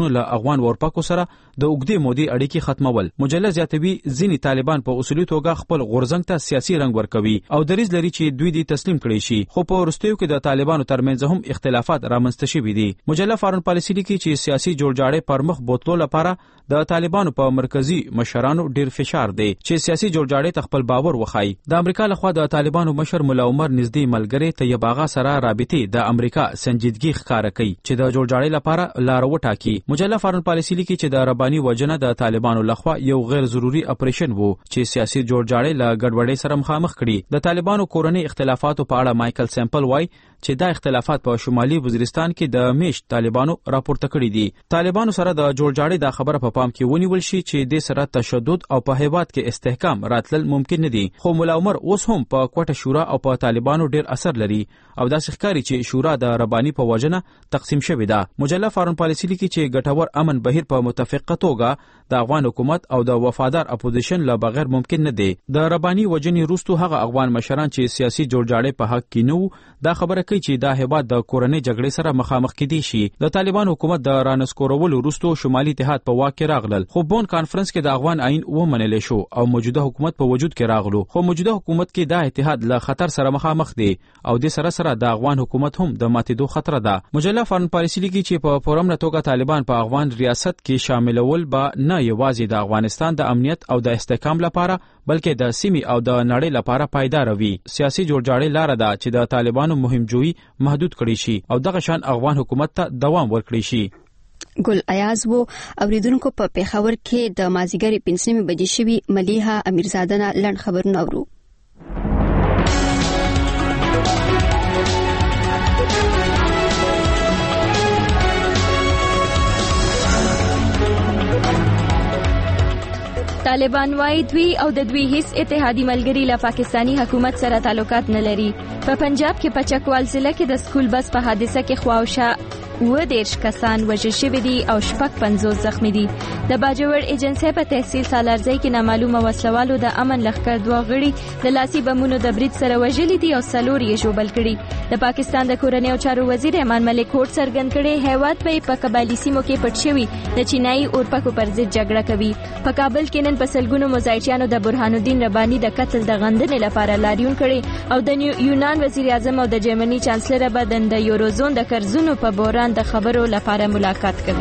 طالبانو له افغان ورپکو سره د اوږدې مودې اړیکې ختمول. مجله زیاتوي ځینې طالبان په اصولي توګه خپل غورځنګ ته سیاسي رنګ ورکوي او دریځ لري چې دوی دې تسلیم کړي شي، خو په وروستیو کې د طالبانو ترمنځ هم اختلافات رامنځته شوي دي. مجله فارن پالیسي لیکي چې سیاسي جوړجاړی پر مخ بوتلو لپاره د طالبانو په مرکزی مشرانو ډیر فشار دی چې سیاسي جوړجاړی ته خپل باور وخایي. د امریکا لخوا د طالبانو مشر مولا عمر نږدې ملګری طیب آغا سره رابطې د امریکا سنجیدګي ښکاره کوي چې د جوړجاړی لپاره لار وټاکي. مجله فارن پالیسي لیکي چې د رباني وجنه د طالبانو لخوا یو غیر ضروري اپریشن وو چې سیاسي جوړجاړی له ګډوډۍ سره مخامخ کړي. د طالبانو کورنۍ اختلافاتو په اړه مایکل سیمپل وایي چې دا اختلافات په شمالي وزیرستان کې د میشت طالبانو راپورته کړي دي. طالبانو سره د جوړجاړی د خبره په پام کې ونیول شي چې د سره تشدد او په هیواد کې استحکام راتلل ممکن نه دي، خو مولا عمر اوس هم په کوټه شورا او په طالبانو ډیر اثر لري او داسې ښکاري چې شورا د رباني په وجنه تقسیم شوې ده. مجله فارن پالیسي لیکي چې ګټور امن بهیر په متفقه توګه د افغان حکومت او د وفادار اپوزیشن له بغیر ممکن نه دی. د رباني وجنې وروسته هغه افغان مشران چې سیاسي جوړجاړی په حق کې نه وو دا خبره کوي چې دا هیواد د کورنۍ جګړې سره مخامخ کېدی شي. د طالبان حکومت د رانسکورولو وروسته شمالي اتحاد په واک کې راغلل، خو بون کانفرنس کې د افغان عین ومنل شو او موجوده حکومت په وجود کې راغلو، خو موجوده حکومت کې دا اتحاد له خطر سره مخامخ دی او د سره سره د افغان حکومت هم د ماتېدو خطر ده. مجله فارن پالیسي لیکي چې په پرامن توګه طالبان په افغان ریاست کې شاملول به نه یوازې د افغانستان د امنیت او د استحکام لپاره بلکې د سیمې او د نړۍ لپاره پایدار وي. سیاسي جوړجاړی لار ده چې د طالبانو مهمجویي محدود کړي شي او دغه شان افغان حکومت ته دوام ورکړي شي. ګل ایاز وو اوریدونکو په پیښور کې د مازیګری پنځمه بجې شوی ملیحه امیرزاده نه لړ خبرونه اورو. طالبان وايي دوی او د دوی هیڅ اتحادي ملګری له پاکستانی حکومت سره تعلقات نه لري. په پنجاب کې په چکوال ضلع کې د سکول بس په حادثه کې خواوشا و دیرش کسان وژل شوي دي او شپږ پنځوس زخمی دي. د باجوړ ایجنسی په تحصیل سالارځای کې نامعلومه وسلوالو د امن لښکر دوه غړي د لاسي بمونو د برید سره وژلي دي او څلور یې ژوبل کړي. د پاکستان د کورنیو چارو وزیر امان ملک هوډ څرګند کړي هیواد په په قبایلی سیمو کې پټ شوی د چینایي اورپکو پر ضد جګړه کوي. په کابل کې نن په سلګونو مزایچیانو د برهان الدین رباني د قتل د غندنې لپاره لاریون کړي او د یونان وزیر اعظم او د جرمني چانسلر بدن د یوروزون د قرضونو په بحران د خبرو لپاره ملاقات کوي.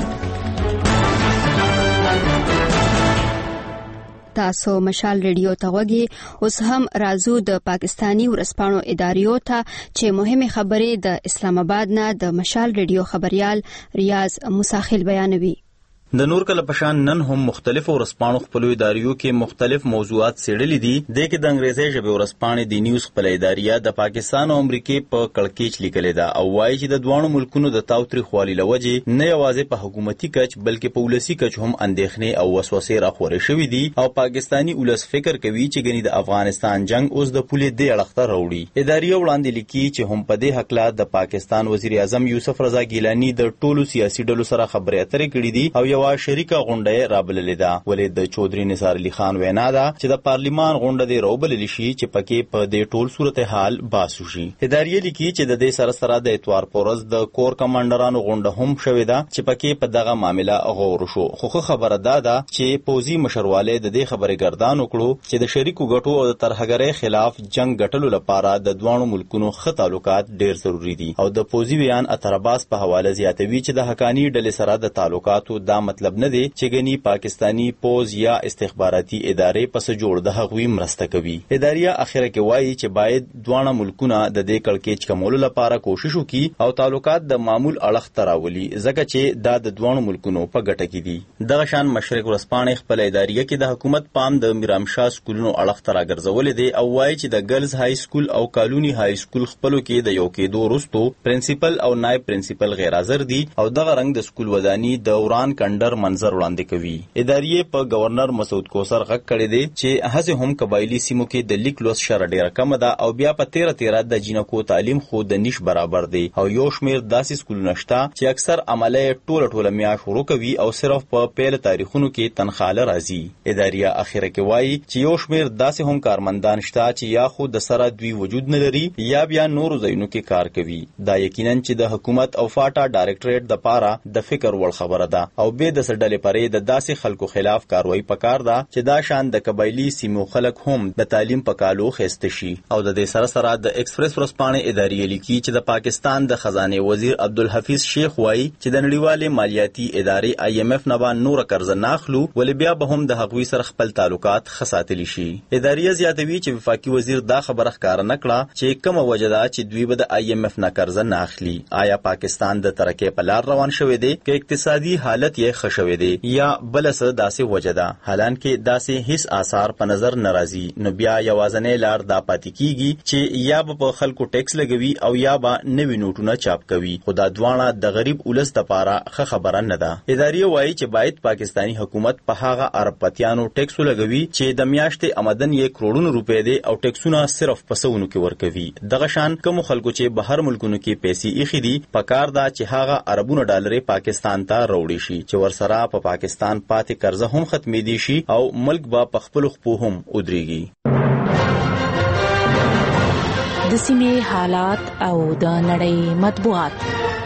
تاسو مشال ریډیو ته وګورئ. اوس هم راځو د پاکستانی ورسپانو اداریو ته چې مهمه خبرې د اسلام آباد نه د مشال ریډیو خبريال ریاض مساخل بیانوي. د نور کله پشان نن هم مختلف ورسپانو خپل اداریو کې مختلف موضوعات سیړلې دي. د کې د انګریزي ژبه ورسپانې د نیوز خپل اداریه د پاکستان او امریکای په کړکېچ لیکل ده او وايي چې د دوه ملکونو د تاوتریخوالي لوجه نه یوازې په حکومتي کچ بلکې په ولسی کچ هم اندېښنې او وسوسې راخورې شوې دي او پاکستانی ولس فکر کوي چې ګنې د افغانستان جنگ اوس د پولې د اړخته راوړي. اداریه وړاندې لیکي چې هم په دې حق لا د پاکستان وزیر اعظم یوسف رضا ګیلانی د ټولو سیاسي ډلو سره خبرې اترې کړې دي او یو شریکه غونډه رابللې ده. ولې د چودري نثار علي خان وینا ده چې د پارلیمان غونډه دی روبلل شي چې پکې په دې ټول صورتحال باسو شي. اداریه لیکي چې د دې سره سره د اتوار پورز د کور کمانډرانو غونډه هم شوې ده چې پکې په دغه معاملې غور شو. خو خبره ده ده چې پوزي مشرواله د دې خبرې ګردان وکړو چې د شریکو ګټو او د ترهګرۍ خلاف جنگ ګټلو لپاره د دوه ملکونو ښه تعلقات ډیر ضروری دي او د پوزي بیان اترباس په حواله زیاتوي چې د حقانی ډلې سره د تعلقاتو دا مطلب نه دی چې ګنی پاکستانی پوز یا استخباراتي ادارې پس جوړ د هغوی مرسته کوي. اداریه اخره کې وایي چې باید دوه ملکونه د دې کړکېچ کمولو لپاره کوشش وکړي او تعلقات د معمول اړخ تراولي ځکه چې دا د دوه ملکونو په ګټه کې دي. دغه شان مشرق ورسپانې خپل اداریه کې د حکومت پام د میرامشاه سکولونو اړخ ترا ګرځولې دي او وایي چې د ګرلز های سکول او کالونی های سکول خپلو کې د یو کېدو وروسته پرنسپل او نائب پرنسپل غیر حاضر دي او دغه رنګ د سکول ودانی د وران کند خنډر منظر وړاندې کوي. ادارې په گورنر مسعود کوثر غږ کړی دی چې هڅه هم قبایلی سیمو کې د لیک لوست شر ډیره کم ده او بیا په تیره تیره د جینکو تعلیم خو د نش برابر دی او یو شمیر داسې سکولونه شته چې اکثر عمله ټوله ټوله میاشت شروع کوي او صرف په پیل تاریخونو کې تنخواله راځي. ادارې اخیره کې وایي چې یو شمیر داسې هم کارمندان شته چې یا خو د سره دوی وجود نه لري یا بیا نورو ځایونو کې کار کوي. دا یقینا چې د حکومت او فاټا ډایرکټریټ د پاره د فکر وړ خبره ده او به د سړډلې پرې د داسې خلکو خلاف کاروایی پکار ده چې دا شان د قبایلی سیمو خلک هم د تعلیم په کالو خسته شي. او د دې سره سره د ایکسپریس ورځپاڼې ادارې لیکي چې د پاکستان د خزانه وزیر عبدالحفیظ شیخ وایي چې د نړیوالې مالیاتي ادارې آی ایم ایف نه به نور قرض نه اخلو ولې بیا به هم د هغوی سره خپل تعلقات خساتلی شي. ادارې زیاتوي چې وفاقي وزیر دا خبره ښکاره نه کړه چې کومه وجه ده چې دوی به د آی ایم ایف نه قرض نه اخلي. آیا پاکستان د ترقۍ په لار روان شوی دی که اقتصادي حالت یې ښه شوی دی یا بل څه داسې وجه ده؟ حالانکه داسې هیڅ آثار په نظر نه راځي نو بیا یوازینۍ لار دا پاتې کیږي چې یا به په خلکو ټیکس لګوي او یا به نوي نوټونه چاپ کوي. خو دا دواړه د غریب ولس لپاره ښه خبره نه ده. ادارې وایي چې باید پاکستانی حکومت په هغه عرب پتیانو ټیکس ولګوي چې د میاشتې آمدن یې کروڑونو روپۍ دی او ټیکسونه صرف په سوونو کې ورکوي. دغه شان کوم خلکو چې بهر ملکونو کې پیسې ایښي دي پکار ده چې هغه اربونو ډالرې پاکستان ته راوړي شي چې ورسره په پا پاکستان پاتې قرضه هم ختمېدي شي او ملک به په خپلو خپو هم ودرېږي. د سیمې حالات او د نړۍ مطبوعات.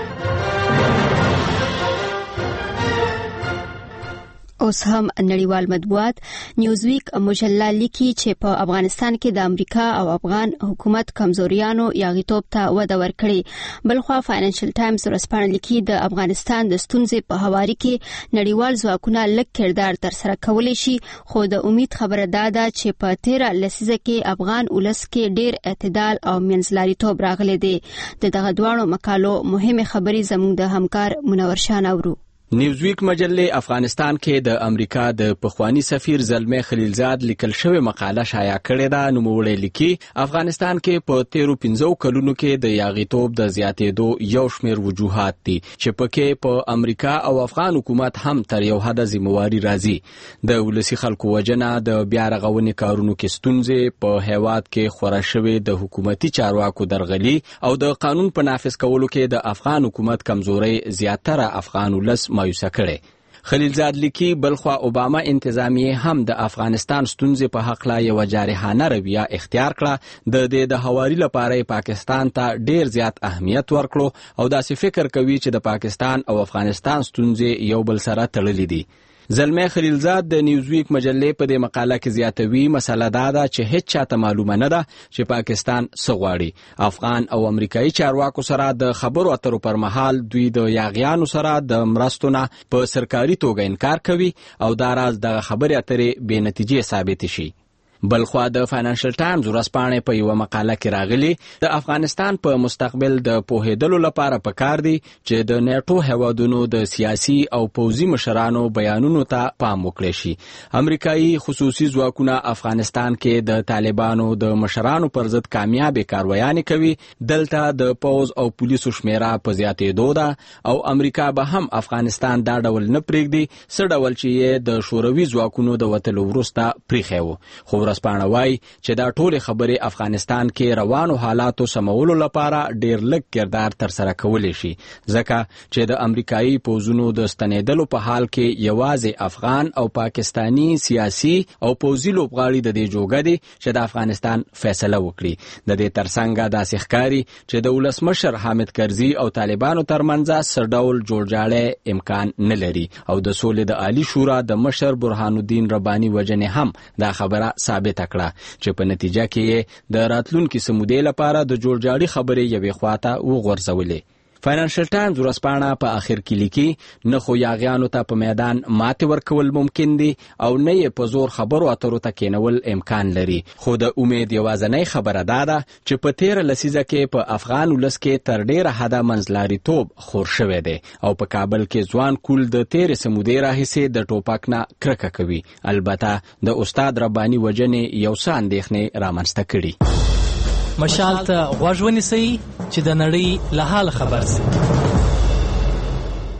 اوس هم نړیوال مطبوعات. نیوزویک مجله لیکي چې په افغانستان کې د امریکا او افغان حکومت کمزوریانو یاغیتوب ته وده ورکړي. بلخوا فاینانشل ټایمز ورځپاڼه لیکي د افغانستان د ستونزې په هواري کې نړیوال ځواکونه لږ کردار ترسره کولی شي خو د امید خبره دا ده چې په تیره لسیزه کې افغان ولس کې ډیر اعتدال او منځلاریتوب راغلی دی. د دغه دواړو مقالو مهمه خبرې زموږ د همکار منور شاه اورو. نیوزویک مجله افغانستان کې د امریکا د پخوانی سفیر زلمه خلیلزاد لیکل شوی مقاله شایع کړې ده. نوموړی لیکي افغانستان کې په تیرو پنځو کلونو کې د یاغیتوب د زیاتېدو یو شمېر وجوهات دي چې پکې په امریکا او افغان حکومت هم تر یو حده ذمہواری راځي. د ولسی خلکو وجنه د بیا رغونې کارونو کې ستونزې په هیواد کې خورا شوی د حکومتي چارواکو درغلي او د قانون په نافذ کولو کې د افغان حکومت کمزوري زیاتره افغان ولس مایوسه کړي. خلیلزاد لیکي بلخوا اوباما انتظامیه هم د افغانستان ستونزې په حق لا یو جارحانه رویه اختیار کړه. د دې د هواري لپاره پاکستان ته ډیر زیات اهمیت ورکړو او داسې فکر کوي چې د پاکستان او افغانستان ستونزې یو بل سره تړلې دي. زلمه خلیلزاد د نیوزویک مجلې په دې مقاله کې زیاتوي مسله دا ده چې هیڅ چاته معلومه نه ده چې پاکستان څه غواړي. افغان او امریکایي چارواکو سره د خبرو اترو پر مهال دوی د یاغیانو سره د مرستو نه په سرکاري توګه انکار کوي او دا راز د خبرې اترې بې نتیجې ثابت شي. بلخوا د فاینانشل ټایمز ورځپاڼې په یو مقاله کې راغلي د افغانستان په مستقبل د پوهېدلو لپاره پکار دی چې د نیټو هیوادونو د سیاسي او پوځي مشرانو بیانونو ته پام وکړي شي. امریکایي خصوصي ځواکونه افغانستان کې د طالبانو د مشرانو پر ضد کامیابې کاروایانې کوي. دلته د پوځ او پولیسو شمیره په زیاتېدو ده او امریکا به هم افغانستان دا ډول نه پرېږدي څه ډول چې د شوروي ځواکونو د وتلو وروسته پریښی و. خو ورځپاڼه وایي چې دا ټولې خبرې افغانستان کې روانو حالاتو سمولو لپاره ډیر لږ کردار ترسره کولی شي ځکه چې د امریکایي پوځونو د ستنېدلو په حال کې یوازې افغان او پاکستانی سیاسي او پوځي لوبغاړي د دې جوګه دي چې د افغانستان فیصله وکړي. د دې ترڅنګ داسې ښکاري چې د ولسمشر حامد کرزي او طالبانو ترمنځ څه ډول جوړجاړی امکان نه لري او د سولې د عالی شورا د مشر برهان الدین رباني وجنې هم دا خبره ثابته کړه چې په نتیجه کې د راتلونکي سمودې لپاره د جوړجاړي خبرې یوې خواته وغورځولې. فاینانشل ټایمز ورځپاڼه په آخر کې لیکي نه خو یاغیانو ته په میدان ماتې ورکول ممکن دي او نه یې په زور خبرو اترو ته کېنول امکان لري. خو د امید یوازینۍ خبره دا ده چې په تیره لسیزه کې په افغان ولس کې تر ډیره حده منځلاریتوب خور شوی دی او په کابل کې ځوان کول د تیرې سمودې راهیسې د ټوپک نه کرکه کوي. البته د استاد رباني وجنې یو څه اندېښنې رامنځته کړي. مشال ته غوږ ونیسئ چې د نړۍ له حال خبر شئ.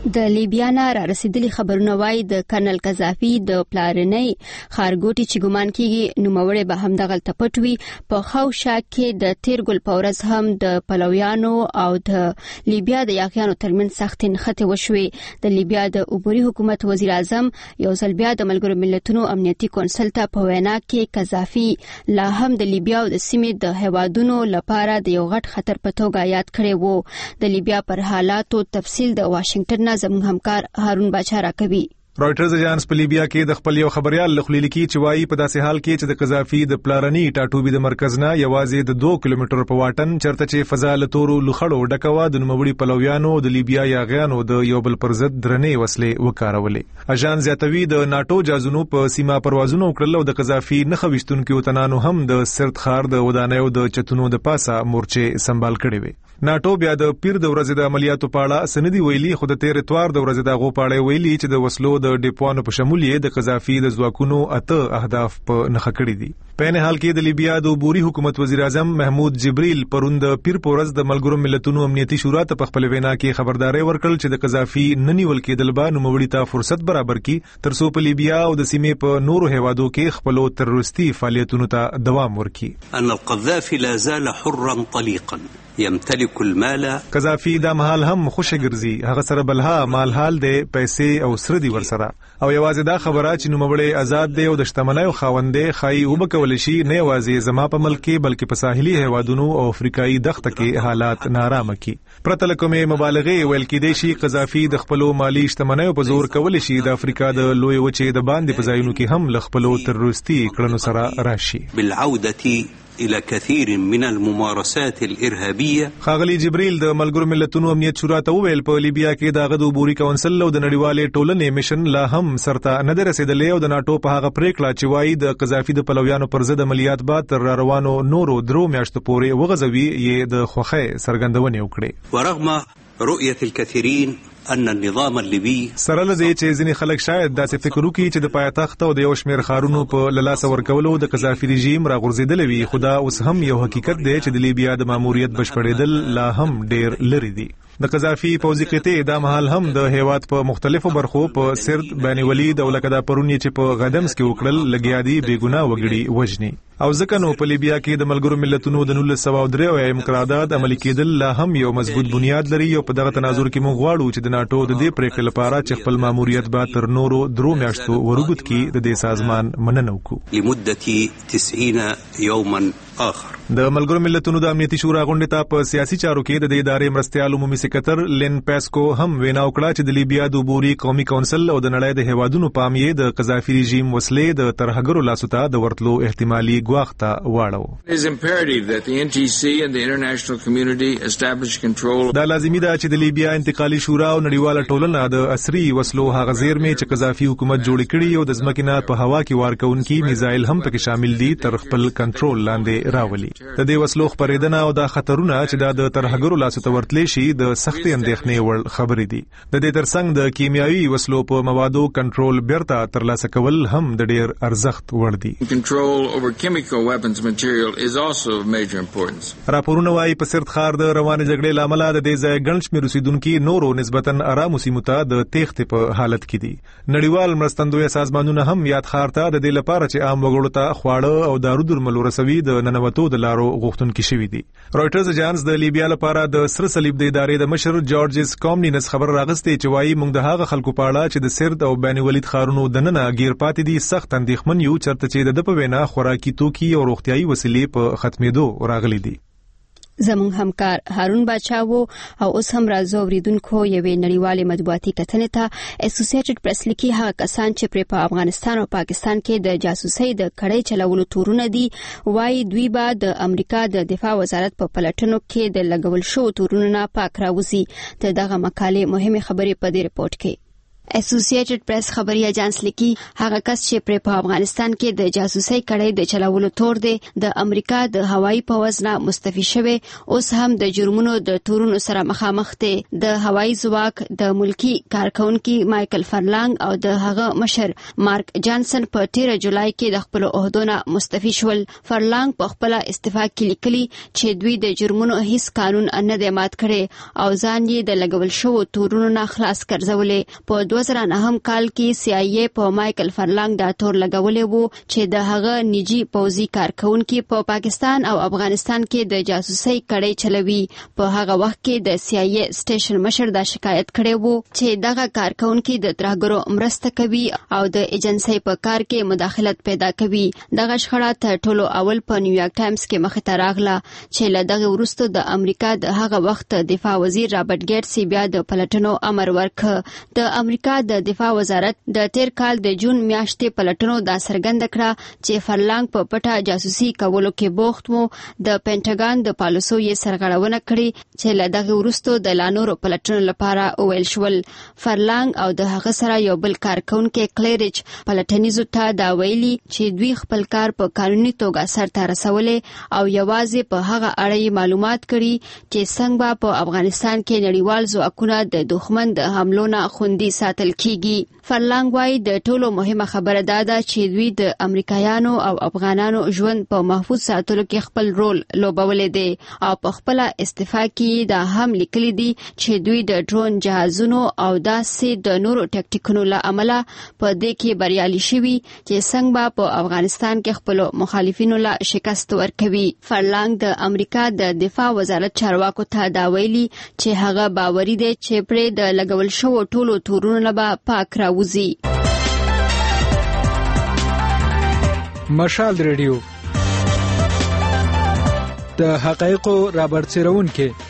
د لیبیا نه را رسیدلي خبرونه وايي د کرنل قذافي د پلارنۍ خارګوټي چې ګمان کیږي نوموړی به هم دغلته پټ وي په خوشا کې د تیرګل پورز هم د پلویانو او د لیبیا د یاغیانو ترمن سخت نښتې وشوې. د لیبیا د عبوري حکومت وزیر اعظم یو ځل بیا د ملګرو ملتونو امنیتي کونسل ته په وینا کې قذافي لا هم د لیبیا او د سیمې د هیوادونو لپاره د یو غټ خطر په توګه یاد کړی وو. د لیبیا پر حالاتو تفصیل د واشنگټن زموږ همکار هارون باچا راکوي. رائټرز اجانس په لیبیا کې د خپل یو خبريال لخوا لیکي چې وايي په داسې حال کې چې د قذافي د پلارني ټاټوبي د مرکز نه یوازې د دوه کیلومتر په واټن چرته چې فضا له تورو لخړو ډکوا د نوموړي پلویانو د لیبیا یاغیانو د یو بل پر ضد درنې وسلې وکارولې. اجان زیاتوي د ناتو جازونو په سیمه پروازونو وکړل او د قذافي نخ وشتونکو تنانو هم د سرت خار د ودانیو د چتونو د پاسه مورچه سمبال کړي وي. ناتو بیا د پیر د ورځې د عملیاتو پاړه سندي ویلي خو د تیر اتوار د ورځې د غو پاړه ویلي چې د وسلو د ډیپوانو په شمول یې د قذافي د ځواکونو اته اهداف په نخښه کړی دي. په نه حال کې د لیبیا د عبوري حکومت وزیر اعظم محمود جبريل پروند پیر پورز د ملګرو ملتونو امنیتي شورا ته په خپل وینا کې خبرداري ورکړل چې د قذافي ننیول کېدل به نوموړي ته فرصت برابر کړي ترڅو په لیبیا او د سیمې په نورو هیوادو کې خپل تروریستي فعالیتونو ته دوام ورکړي. ان القذافي لا زال حرا طليقا يمتلك المال. قذافي د مهال هم خوشی ګرځي هغه سره بلها مال حال دی پیسې او سردي ورسره او یوازې دا خبره چې نوموړی آزاد دی او د شتمنۍ خوندې خای وبکول شي نه یوازې زما په ملک کې بلکې په ساحلي هیوادونو او افریقایي دښته کې حالات نارامه کی. پرته لکه مبالغه ویل کېدای شي قذافي د خپل مالی شتمنۍ په زور کول شي د افریقا د لوی وچې د باندې په ځایونو کې هم ل خپل تروریستي کړنو سره راشي. بالعوده الى كثير من الممارسات الارهابيه. خاغلی جبريل د ملګرو ملتونو امنیت شورا ته ویل په لیبیا کې د غدو بوري کونسل او د نړیوالې ټولنې میشن لا هم سرته نه رسیدلې او د ناتو په هغه پریکړه چې وایي د قذافي د پلویانو پر ضد عملیات بعد تر روانو نورو درو میاشتو پورې وغځوي یې د خوخه سرګندونې وکړي. ورغم رؤيه الكثيرين ان النظام الليبي سره لدی چې ځینې خلک شاید داسې فکر وکړي چې د پایتخت او د یو شمېر خارونو په للاس ورکولو د قذافي رژیم راغورځیدل وي خدا اوس هم یو حقیقت دی چې د لیبیا د ماموریت بشپړېدل لا هم ډیر لري دي. د قذافي پوځي قطعې د مهال هم د هیواد په مختلفو برخو په سرد بانی ولید او لکه د پرونی چې په غدمس کې وکړل لګیا دي بیګنا وګړي وجني او ځکه نو په لیبیا کې د ملګرو ملتونو د نولس سوه درې اویا قرارداد عملي کېدل لا هم یو مضبوط بنیاد لري او په دغه تناظر کې موږ غواړو چې د ناتو د دې پریکړې لپاره چې خپل ماموریت به تر نورو درو میاشتو ورګوت کې د دې سازمان مننه وکړو لمده تسعين يوما آخر. د ملګرو ملتونو د امنیتي شورا غونډې ته په سیاسي چارو کې د دې ادارې مرستيال عمومي سکرټر لین پیسکو هم وینا وکړه چې د لیبیا د عبوري قومي کونسل او د نړۍ د هیوادونو پام یې د قذافي رژیم وسلې د ترهګرو لاسو ته د ورتلو احتمالي ګواښ ته واړو. دا لازمي ده چې د لیبیا انتقالي شورا او نړیواله ټولنه د عصري وسلو هغه زیرمې چې قذافي حکومت جوړ کړي او د ځمکې نه په هوا کې وارکونکي میزایل هم پکې شامل دي تر خپل کنټرول لاندې راولي. د دې وسلو خپرېدنه او د خطرونه چې د ترهګرو لاسو ته ورتلې شي د سختې اندېښنې وړ خبرې دي. د دې ترڅنګ د کیمیاوي وسلو په موادو کنټرول بیرته ترلاسه کول هم د ډېر ارزښت وړ دي. راپورونه وايي په سرت خار د روانې جګړې لامل د دې ځای ګڼ شمېر اوسیدونکي نورو نسبتاً آرامو سیمو ته د تېښتې په حالت کې دي. نړیوال مرستندویه سازمانونه هم یاد خار ته د دې لپاره چې عام وګړو ته خواړه او دارو درملو رسوي د ننوتو د لارو غوښتونکي شوي دي. رائټرز اجانس د لیبیا لپاره د سره صلیب د ادارې د مشر جورجز کومنینس خبر راغستې چې وايي موږ د هغه خلکو په اړه چې د سرد او بانی ولید خارونو د ننه غیر پاتې دي سخت اندېښمن یو چرته چې د په وینا خوراکي توکي او روغتيایي وسیلې په ختمېدو راغلي دي. زموږ همکار هارون باچا وو او اوس هم راځو اوریدونکو یوې نړیوالې مطبوعاتي کتنې ته اسوسییټډ پریس لیکي هغه کسان چې پر په افغانستان او پاکستان کې د جاسوسۍ د کړۍ چلولو تورونه دي وايي دوی به د امریکا د دفاع وزارت په پلټنو کې د لګول شو تورونه نه پاک راوځي. د دغه مقالې مهمه خبرې په دې رپورت کې اسوسییټډ پریس خبري اژانس لیکي هغه کس چې پر په افغانستان کې د جاسوسي کړۍ د چلولو تور دی د امریکا د هوایي پوځ نه مستعفي شوی اوس هم د جرمونو د تورونو سره مخامخ دی. د هوایي ځواک د ملکی کارکونکو مايكل فرلانګ او د هغه مشر مارک جانسن په تیر جولای کې د خپل عہدونو مستعفي شول. فرلانګ په خپل استعفا کې لیکلي چې دوی د جرمونو هیڅ قانون نه دی مات کړي او ځان یې د لګول شو تورونو نه خلاص کړځولې. په دوه زره نهم کال کې سی آی ای په مايكل فرلانګ دا تور لګولې وو چې د هغه نجی پوځي کارکونکو په پا پاکستان او افغانستان کې د جاسوسي کړۍ چلوي. په هغه وخت کې د سی آی ای سټیشن مشر دا شکایت کړی وو چې دغه کارکونکو د ترهګرو مرسته کوي او د ایجنسی په کار کې مداخلت پیدا کوي. دغه شخړه تر ټولو اول په نیویارک ټایمز کې مخ ته راغله چې له دغه وروسته د امریکا د هغه وخت دفاع وزیر رابرټ ګیټس بیا د پلټنو امر ورکړ. د امریکا د دفاع وزارت د تیر کال د جون میاشتې پلټنو دا څرګند کړه چې فرلانګ په پټه جاسوسي کولو کې بوخت وو. د پینټاګان د پالیسو یې سرغړونه کړې چې له دغه وروسته د لانورو پلټنو لپاره ویل شول. فرلانګ او د هغه سره یو بل کارکونکو کلیریچ پلټنیزو ته دا ویلي چې دوی خپل کار په قانوني توګه سرته رسولې او یوازې په هغه اړه معلومات کړي چې څنګه په افغانستان کې نړیوال ځواکونه د دښمن د حملو نه خوندي ساتل کیږي. فرلانګ وايي د ټولو مهمه خبره دا ده چې دوی د امریکایانو او افغانانو ژوند په محفوظ ساتلو کې خپل رول لوبولې دي او په خپل استعفا کې دا هم لیکلي دي چې دوی د ډرون جهازونو او داسې د نورو ټاکټیکونو له امله په دې کې بریالي شوي چې څنګه په افغانستان کې خپل مخالفینو له شکست ورکوي. فرلانګ د امریکا د دفاع وزارت چارواکو ته دا ویلي چې هغه باوري دی چې پرې د لګول شو ټولو تورونو لبا پاک راوځي. مشال ریډیو د حقایقو رابرسېرون کې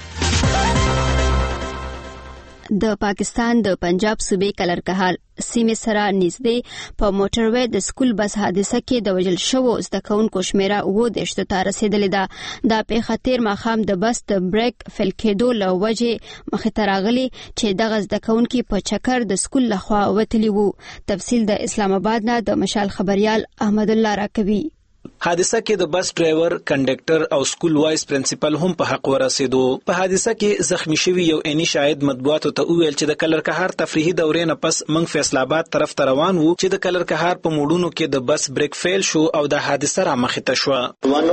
د پاکستان د پنجاب صوبې کلرکهال سیمه سره نږدې په موټروي د سکول بس حادثه کې د وژل شوو زده کوونکو شمیره اووه دېرش ته رسیدلې ده. دا پیښه تیر ماښام د بس د بریک فیل کېدو له وجې مخې ته راغلې چې دغه زده کوونکي په چکر د سکول لخوا وتلي وو. تفصیل د اسلام آباد نه د مشال خبريال احمد الله راکوي. حادثه کې د بس ډرایور، کنډکټر او سکول وایس پرنسپل هم په حق ورسېدو. په حادثه کې زخمی شوی یو عیني شاهد مطبوعاتو ته وویل چې د کلرکهار تفریحي دورې نه پس موږ فیصل آباد طرف ته روان وو چې د کلرکهار په موډونو کې د بس بریک فیل شو او د حادثه را مخې ته شو.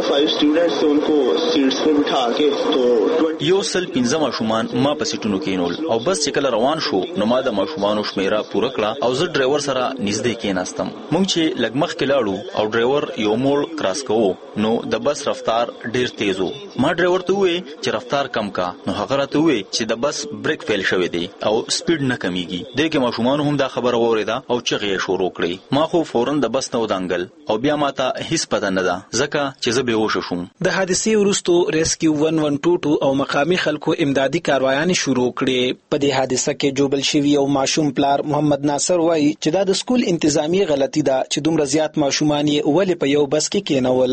یو سل پنځه ماشومان ما په سیټونو کې نول او بس چې کله روان شو نو ما د ماشومانو شمیره پوره کړه او زه ډرایور سره نږدې کېناستم. موږ چې لګمخ کې لاړو او ډرایور یو موړ کراس کوو نو د بس رفتار ډیر تیز وو. ما ډرایور ته وې چې رفتار کم کا نو هغه راته وې چې د بس بریک فیل شوی دی او سپیډ نه کمیږي. دغه ماشومان هم دا خبره وریده او چغې یې شروع کړې. ما خو فورن د بس نه ودانګل او بیا ماته هیڅ پته نه ده ځکه چې زه بهوش شوم. د حادثې وروسته ریسکیو ون ون ټو ټو او مقامی خلکو امدادي کاروایانې شروع کړې. په دې حادثه کې جوبل شوی او ماشوم پلار محمد ناصر وایي چې دا د سکول انتظامی غلطی ده چې دومره زیات ماشومان یې ولې په یو بس کې کېنول.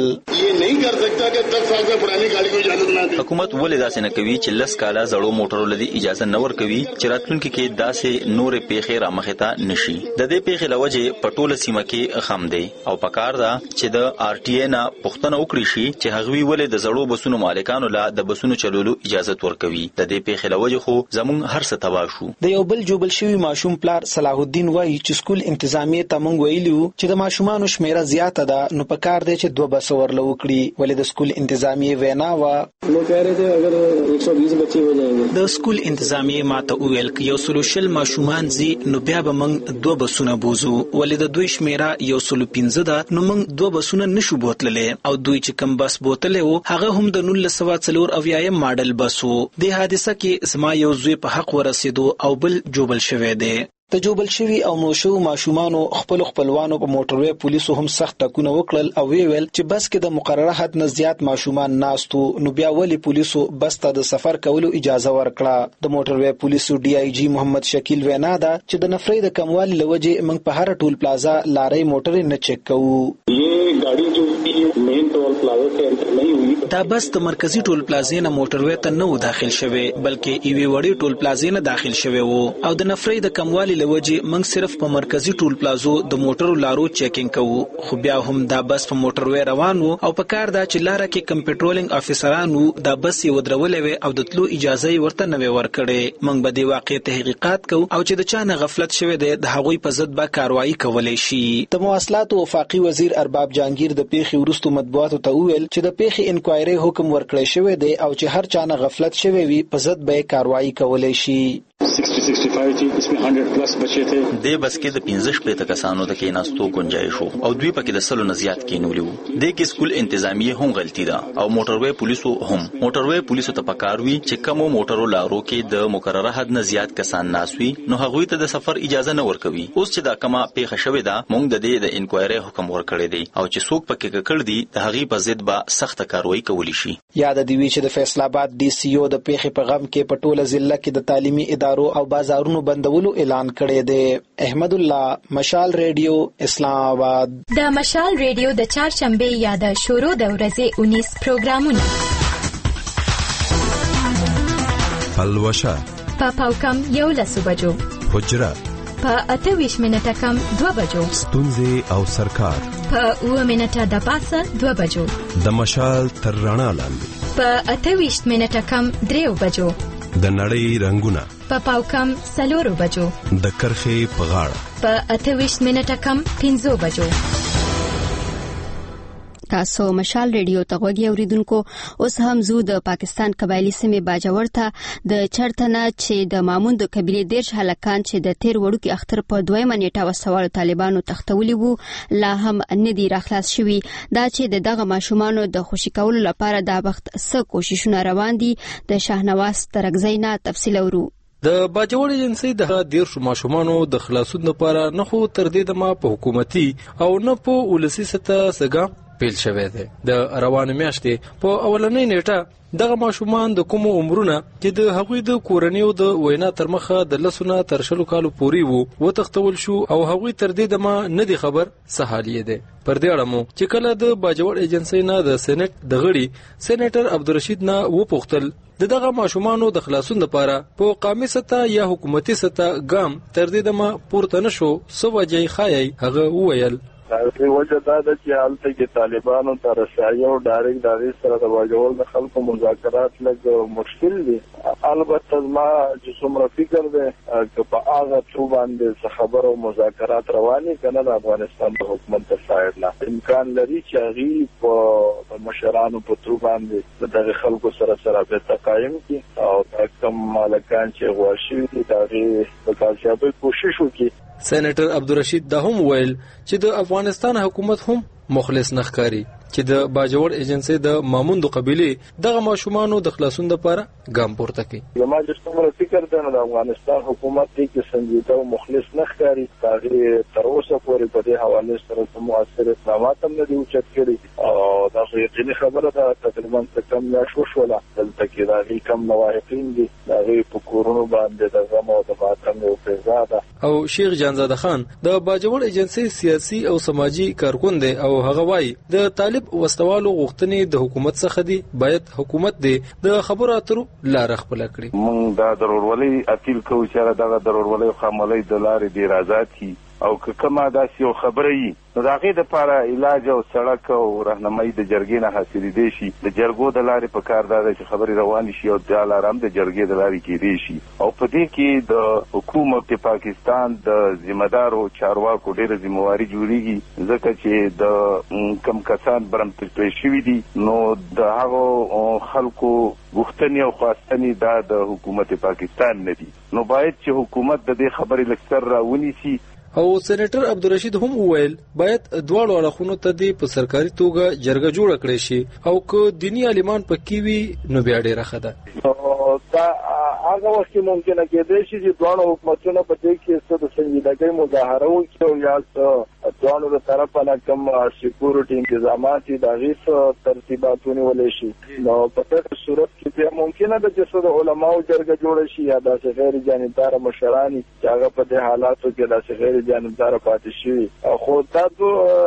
حکومت ولې داسې نه کوي چې لس کاله زړو موټرو لدی اجازه نه ورکوي چې راتلونکي کې داسې نورې پیښې را مخې ته نشي. د دې پیښې لوجه په ټوله سیمه کې خم دی او پکار ده چې د آر ټي ای نه پوښتنه وکړي شي چې هغوی ولې د زړو بسونو مالکانو له د بسونو چلولو اجازه ورکوي. د دې پیښې لوجه خو زموږ هر څه تباه شو. د یو بل جوبل شوی ماشوم پلار صلاح الدین وایي چې سکول انتظامیه ته مونږ ویلو چې د ماشومانو شمیره زیاته ده نو پکار دی چې دوه بس ورلو وکړي. ولې د سکول انتظامیه وینا وا نو کہہ رہے تھے اگر ایک سو بیس بچے ہو جائیں گے. د سکول انتظامیه ماته ویل کې یو سلوشل ماشومان زی نو بیا به موږ دوه بسونه بوزو. ولې د دوی شمیره یو سلو پنځه ده نو موږ دوه بسونه نشو بوتللې او دوی چې کم بس بوتلې وو هغه هم د نولس سوه څلور اویایم ماډل بس وو. د حادثه کې زما یو زوی په حق ورسېدو او بل جوبل شوی دی. د جوبل شوی او موشو ماشومانو خپل خپلوانو په موټروي پولیسو هم سخت ټکونه وکړل او ویل چې بس کې د مقرره حد نه زیات ماشومان ناستو نو بیا ولی پولیسو بس ته د سفر کولو اجازه ورکړه. د موټروي پولیسو ډي آی جی محمد شکیل وینا ده چې د نفرې د کموالي لوجه موږ په هر ټول پلازا لارې موټر نه چک کوو. یہ گاڑی جو मेन टोल प्लाजा से एंटर नहीं हुई। دا بس د مرکزی ټول پلازې نه موټروي ته نه و داخل شوی بلکې ایوي وړي ټول پلازې نه داخل شوی وو او د نفرې د کموالي لوجه موږ صرف په مرکزی ټول پلازو د موټرو لارو چیکینګ کوو خو بیا هم دا بس په موټروي روان وو او په کار دا چې لاره کې کم پټرولینګ افیسرانو دا بس یې ودرولې و او د تلو اجازه یې ورته نه ورکړې موږ به د واقع تحقیقات کوو او چې د چا نه غفلت شوی دی د هغوی په ضد به کاروایی کولای شي د مواصلات او وفاقي وزیر ارباب جهانگیر د پیښې ورستو مطبوعاتو ته وویل چې د پیښې انکوایري حکم ورکړی شوی دی او چې هر چا نه غفلت شوی وي په ضد به کاروایی کولای شي د بس کې د پنځه شپږ کسانو د کېناستو گنجائش او دوی پکې د سلو نزيات کېنولي وو د کې سکول انتظامیه هم غلطی ده او موټروي پولیسو هم موټروي پولیسو ته پکاروي چې کوم موټرو لارو کې د مقرره حد نزيات کسان ناسوي نو هغوی ته د سفر اجازه نه ورکوي اوس چې دا کما پیښه شوې ده مونږ د دې د انکوایري حکم ورکړی دی او چې څوک پکې کړ دي د هغې په ضد به سخت کاروایی کولی شي یاد دی وی چې د فیصل آباد ډي سي او د پیښې په غم کې په ټوله ضلع کې د تعلیمي ادارو او بازارونو بندولو اعلان کړی دی احمد الله مشال ریډیو اسلام آباد د مشال ریډیو د چهارشنبه یا د شروع د ورځې اونیس پروګرامونه پلوشه په پاوکم یو لسو بجو حجره په اته ویش منټه کم دوه بجو ستونزې او سرکار په اوه منټه د پاسه دوه بجو د مشال تر رڼا لاندې په اته ویش منټه کم دریو بجو د نړۍ رنگونه په پاوکم سلورو بجو د کرخې په غاړه په اته ویش منټه کم پنځو بجو تاسو مشال ریډیو ته غوږی اوریدونکو اوس هم زو د پاکستان قبایلی سیمې باجوړ ته د چرتنه چې د ماموند قبیله دیرش هلکان چې د تیر وړو کې اختر په دویمه نیټه وسوال طالبانو تختولی وو لا هم ندی راخلاص شوی دا چې دغه ماشومانو د خوشی کولو لپاره د وخت څه کوششونه روان دي د شاهنواز ترغزینا تفصیل ورو د باجوړ ایجنسی د دیرش ماشومانو د خلاصون لپاره نه خو تر دې دمه په حکومتي او نه په ولسی سطح سګه پیل شوه دی د روانه میاشتې په اولنۍ نیټه دغه ماشومان د کوم عمرونه چې د هغوی د کورنیو د وینا تر مخه د لسونه تر شلو کالو پورې وو وتختول شو او هغوی تر دې دمه نه دی خبر سهالیه دی پر دې اړه مو چې کله د باجوړ ایجنسی نه د سېنات د غړي سېنیټر عبدالرشید نه وپوښتل دغه ماشومانو د خلاصون لپاره په قومي سطح یا حکومتي سطح ګام تر دې دمه پورته نشو سو وجې خایي هغه وویل هغه وجه دا ده چې حالته کې طالبانو تر رسایي او ډایرک داري سره د واجول د خلکو مذاکرات لږ مشکل دي البته ما چې څومره فکر ده چې په هغه څو باندې خبر او مذاکرات رواني کنه د افغانستان د حکومت تر سایډ نه امکان لري چې هغه په مشرانو په تر باندې د خلکو سره سره به تقایم کی او کوم مالکان چې غواړي دا غي په کامیابی کوشش وکړي سېنیټر عبدالرشید دا هم ویل چې د افغانستان حکومت هم مخلص نخکاری چې د باجوړ ایجنسی د ماموند قبیله دغه ماشومانو د خلاصون لپاره ګام پورته کړي زما د څومره فکر ده د افغانستان حکومت دې کې سنجیده او مخلص نخکاری تاغي تر اوسه پورې په دې حواله سره موثر اقدامات هم نه دي اوچت کړي او دا یقیني خبره ده تقریبا کم نه شو شولا دلته کې دا کم نواحقین دي دا په کورونو باندې د غم او د ماتم او فزاده او شیخ جانزاده خان د باجوړ ایجنسی سیاسي او سماجی کارکون دی او هغه وایي د طالب وستوالو غوښتنې د حکومت څخه دي باید حکومت دی د خبرو اترو لار خپل کړي مونږ دا ضروري اپیل کوو چې دا ضروري خاملې د لارې دی راځي او که کومه داسې یو خبره وي نو د هغې دپاره علاج او سړک او رهنمایي د جرګې نه حاصلېدی شي د جرګو د لارې په کار دا ده چې خبرې روانې شي او دا لاره هم د جرګې د لارې کېدی شي او په دې کې د حکومت پاکستان د ذمهدارو چارواکو ډېره ذمهواري جوړېږي ځکه چې د کم کسان برمته شوي دي نو د هغو خلکو غوښتنې او خواستنې دا د حکومت پاکستان نه دي نو باید چې حکومت د دې خبرې لږ سر راونیسي او سېنیټر عبدالرشید هم وویل باید دواړو اړخونو ته د په سرکاري توګه جرګه جوړ کړي شي او که دینی عالمان پکې وي نو بیا ډېره ښه ده دا هغه وخت ممکنه کېدای شي چې دواړو حکومتونو په دې کې څه د سنجیدګۍ مظاهره وکړي او یا دواړو له طرفه نه کوم سکیورټي انتظامات دي د هغې څه ترتیبات ونیولی شي نو په دغه صورت کې بیا ممکنه ده چې څه د علماو جرګه جوړه شي یا داسې غیر جانبداره مشران چې هغه په دې حالاتو کې داسې غیر جانبداره پاتې شوي خو دا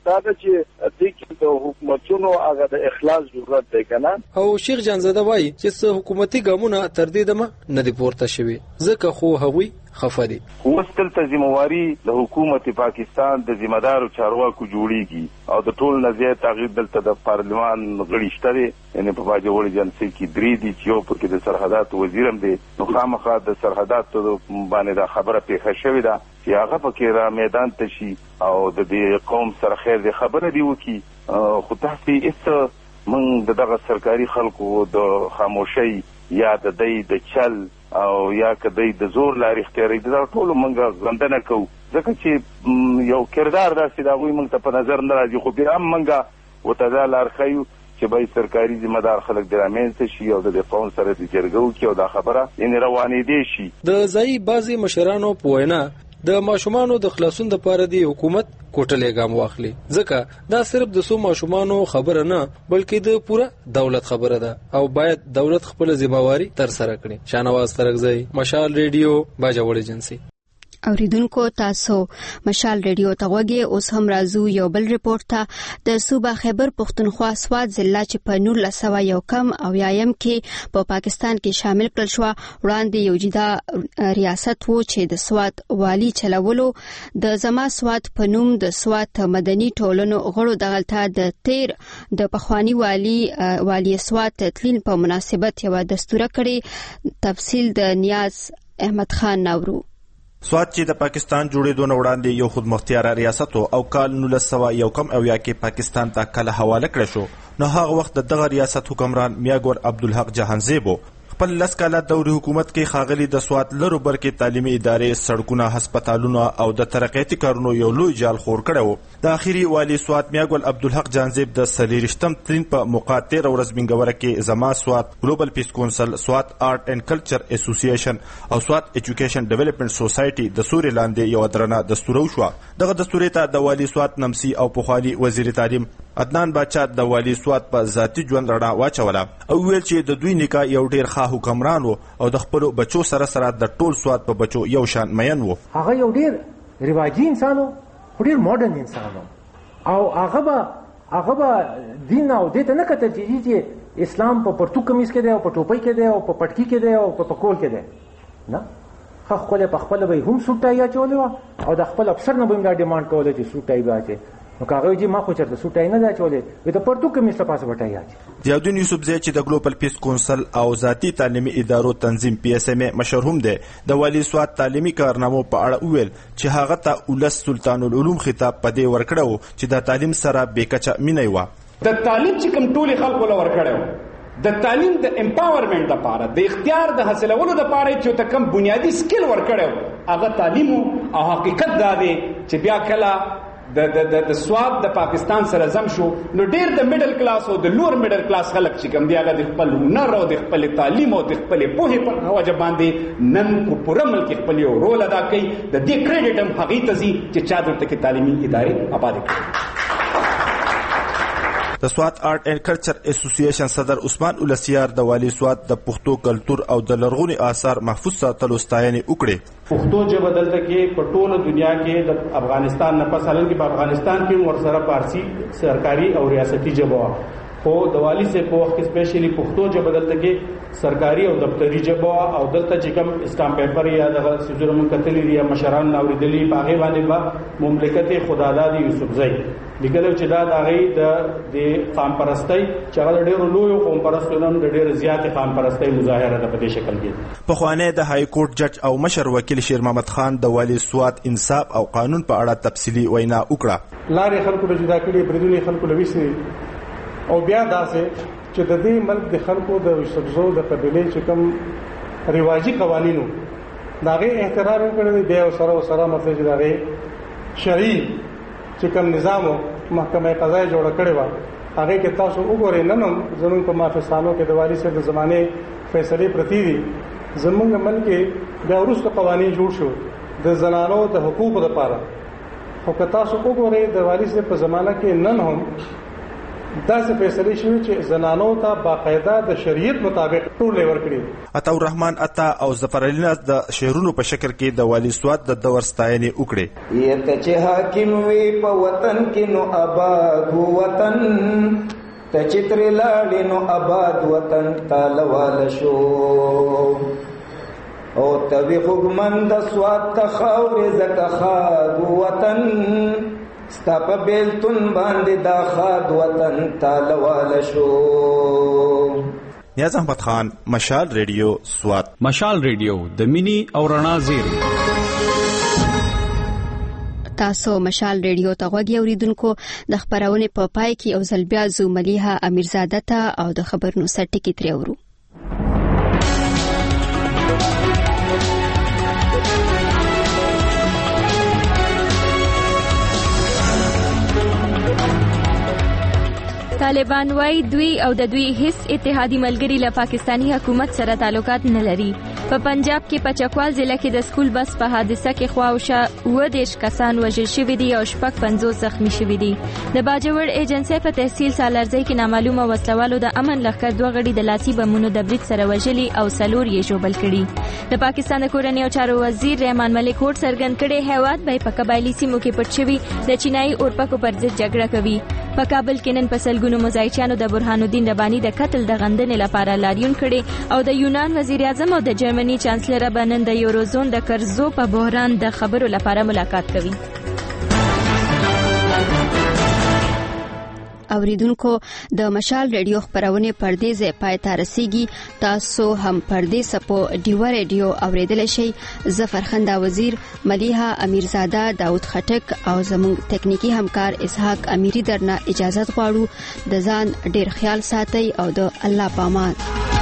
دا چې د کې د حکومتونو هغه د اخلاص ضرورت دی کنه. او شیخ جانزاده وایي چې حکومتي ګامونه تر دې دمه نه دی پورته شوي ځکه خو هغوی خفه دي. وستل ته ذمہواری د حکومت پاکستان د ذمہدارو چارواکو جوړیږي او د ټول نظر تغییر دلته د پارلمان غړي شته یعنی په باجوړ جنسي کې درې دي چې یو پکې د سرحدات وزیرم دی نو خامخا د سرحدات باندې د خبره پیښه شوې ده چې هغه پکې را میدان ته شي او د دې قوم سره خیر د خبره دی وکي خو تاسو هیڅ من دغه سرکاري خلکو د خاموشي یا د دې د چل او یا کدی د زور لاري اختیاري دا ټول منګه غندنه کو ځکه چې یو کردار داسې دا وي موږ ته په نظر نه راځي خو بیا منګه وتدا لار خيو چې به سرکاري ذمہدار خلک درامین شي او د قوم سره د جرګو کې او دا خبره ان روانې دي شي. د ځای بازي مشرانو په وینا د ماشومانو د خلاصون لپاره دی حکومت کوټلې ګام واخلي ځکه دا صرف د سو ماشومانو خبره نه بلکې د پوره دولت خبره ده او باید دولت خپل ذمہواری تر سره کړي. شانواز ترغزی، مشال ریډیو، باجوړ ایجنسی. اوریدونکو تاسو مشال ریډیو ته وګورئ. اوس هم راځو یو بل ریپورت ته. د صوبه خیبر پختونخوا سواد ضلع چې په نور لسوا یو کم او یایم کې په پاکستان کې شامل کړل شو وړاندې یو جدا ریاست وو چې د سواد والی چلولو د زما سواد په نوم د سواد مدني ټولنو غړو دغلطه د تیر د پخوانی والی والی سواد تلین په مناسبت یو دستور کړی. تفصیل د نیاز احمد خان نورو. سواد چې د پاکستان جوړېدو نه وړاندې یو خودمختیار ریاست او کال نولس سوه یو کم اویا کې پاکستان ته کله حواله کړی شو نو هغه وخت د دغه ریاست حکمران میاګور عبدالحق جهانزیب خپل لس کاله دوري حکومت کې خاغلی د سواد لرو بر کې تعلیمي ادارې سړکونه هسپتالونه او د ترقیاتي کارونو یو لوی جال خور کړو. د اخیری والی سواد میاګول عبدالحق جهانزیب د سلیریشتم ترین په مقاطر او رزمنګوره کې زما سواد ګلوبل پیس کونسل سواد آرټ اینڈ کلچر اسوسییشن او سواد ایجوکیشن ډیولپمنٹ سوسایټي د سوري لاندې یو درنه دستور وشو. دغه دستور ته د والی سواد نمسي او پخوانی وزیر تعلیم عدنان باچا د والی سواد په ذاتی ژوند رڼا واچوله او ویل چې د دوی نکاح یو ډیر ښه حکمران وو او د خپل بچو سره سره د ټول سواد په بچو یو شان مین وو. هغه یو ډیر رواجی انسان وو، ډیر ماډرن انسان وو او هغه به هغه به دین او دته نه کتل چې اسلام په پرتو کمیس کې دی او په ټوپۍ کې دی او په پټکی کې دی او په پکول کې دی نه. خو خپل په خپل به هم سوټای اچولې او د خپل افسر نه به دا ډیماند کوله چې سوټای به اچي نو کاغه چې ما خو چرته سوټای نه دا چولې وي ته پرتو کمیس ته پاسه وټای اچي. ضیاءالدین یوسفزی چې د ګلوبل پیس کونسل او ذاتی تعلیمي ادارو تنظیم پی اس ام مشهور هم دی د والی سواد تعلیمي کارنامو په اړه ویل چې هغه ته ولس سلطان العلوم خطاب پدې ورکړو چې د تعلیم سره بیکچه مینه و. د تعلیم چې کوم ټولي خلکو له ورکړو د تعلیم د امپاورمنت لپاره د اختیار د حاصلولو لپاره چې ته کوم بنیادی سکل ورکړو هغه تعلیم او حقیقت دا دی چې بیا کله د د د سواد د پاکستان سره زم شو نو ډیر د میډل کلاس او د لوور میډل کلاس خلک چې کوم دی هغه د خپل هنر او د خپل تعلیم او د خپل پوهې په وجه باندې نن په پوره ملک خپل یو رول ادا کوي. د دې کریډټ هم هغه ته زی چې چا درته کې تعلیمي ادارې آباد کړي. د سواد آرټ اینڈ کلچر اسوسییشن صدر عثمان اولسیار د والی سواد د پښتو کلچر او د لرغوني آثار محفوظ ساتلو ستاینې وکړې. پښتو ژبه دلته کې په ټوله دنیا کې د افغانستان نه پس حالانکه په افغانستان کې ورسره فارسی سرکاري او ریاستي ژبه خو د والی سے په وخت کې سپیشلی پښتو ژبه دلته کې سرکاري او دفتری ژبه او دلته چې کوم اسټامپ پیپر یا د سیزور من کتلې یا مشران نوریدلی باغې باندې با مملکت خداداد یوسفزی لیکلو چې دا د هغې د د قام پرستی چې هغه د ډېرو لویو قوم پرستو نه د ډېرې زیاتې قام پرستی مظاهره ده په دې شکل کې. پخوانی د های کورټ جج او مشر وکیل شیر محمد خان د والی سواد انصاف او قانون په اړه تفصیلي وینا وکړه. لارې خلکو له جدا کړي بریدونې خلکو له ویسي او بیا داسې چې د دې ملک د خلکو د یوسفزو د قبیلې چې کوم رواجي قوانینو د هغې احترام یې کړی دی بیا سره سره مطلب چې د هغې شرعي چې کوم نظام محکمه قضایي جوړه کړې وه هغې کې تاسو وګورئ نن هم زموږ په مافستانو کې د والي صاحب د زمانې فیصلې پرتې دي. زموږ ملک کې بیا وروسته قوانین جوړ شو د زنانو د حقوقو لپاره خو که تاسو وګورئ د والي صاحب په زمانه کې نن هم داسې فیصلې شوې چې زنانو ته باقاعده د شریعت مطابق ټولې ورکړي. عطا الرحمن عطا او ظفر علي ناز د شعرونو په شکل کې د والي سواد د دور ستاینې وکړې. یته چې حاکم وي په وطن کې نو آباد وطن، ته چې ترې لاړې نو آباد وطن تاله واله شو، او ته وي خوږمن د سواد ته خاورې ځکه خاد وطن، ستا په بیلتون باندې دا خاد وطن تاله واله شو. نیاز احمد خان، مشال ریډیو، سوات. مشال ریډیو د مینی او رڼا زیری. تاسو مشال ریډیو ته غوږی اوریدونکو، د خبرونه په پای کې او ځل بیا زو ملیحه امیرزاده ته او د خبرونو سرټکی ترې اورو. طالبان وايي دوی او د دوی هیڅ اتحادي ملګری له پاکستانی حکومت سره تعلقات نه لري. په پنجاب کې په چکوال ضلع کې د سکول بس په حادثه کې خواوشا اوه دیش کسان وژل شوي دي او شپږ پنځوس زخمی شوي دي. د باجوړ ایجنسۍ په تحصیل سالارځای کې نامعلومه وسلوالو د امن لښکر دوه غړي د لاسي بمونو د برید سره وژلي او څلور یې ژوبل کړي. د پاکستان د کورنۍ او چارو وزیر رحمان ملک هوډ څرګند کړی هیواد به په قبایلي سیمو کې پټ شوي د چینایي اورپکو پر ضد جګړه کوي. په کابل کې نن په سلګونو مزایچیانو د برهان الدین رباني د قتل د غندنې لپاره لاریون کړي او د یونان وزیر اعظم او د جرمني چانسلر به نن د یوروزون د قرضو په بحران د خبرو لپاره ملاقات کوي. اوریدونکو، د مشال ریډیو خبرونه پردې ځای پای ته رسیږي. تاسو هم پردې سپو ډیو ریډیو اوریدل شئ. ظفر خندا وزیر، ملیحه امیرزاده، داود خټک او زموږ تکنیکی همکار اسحاق امیری درنه اجازه غواړو. د ځان ډیر خیال ساتئ او د الله پامان.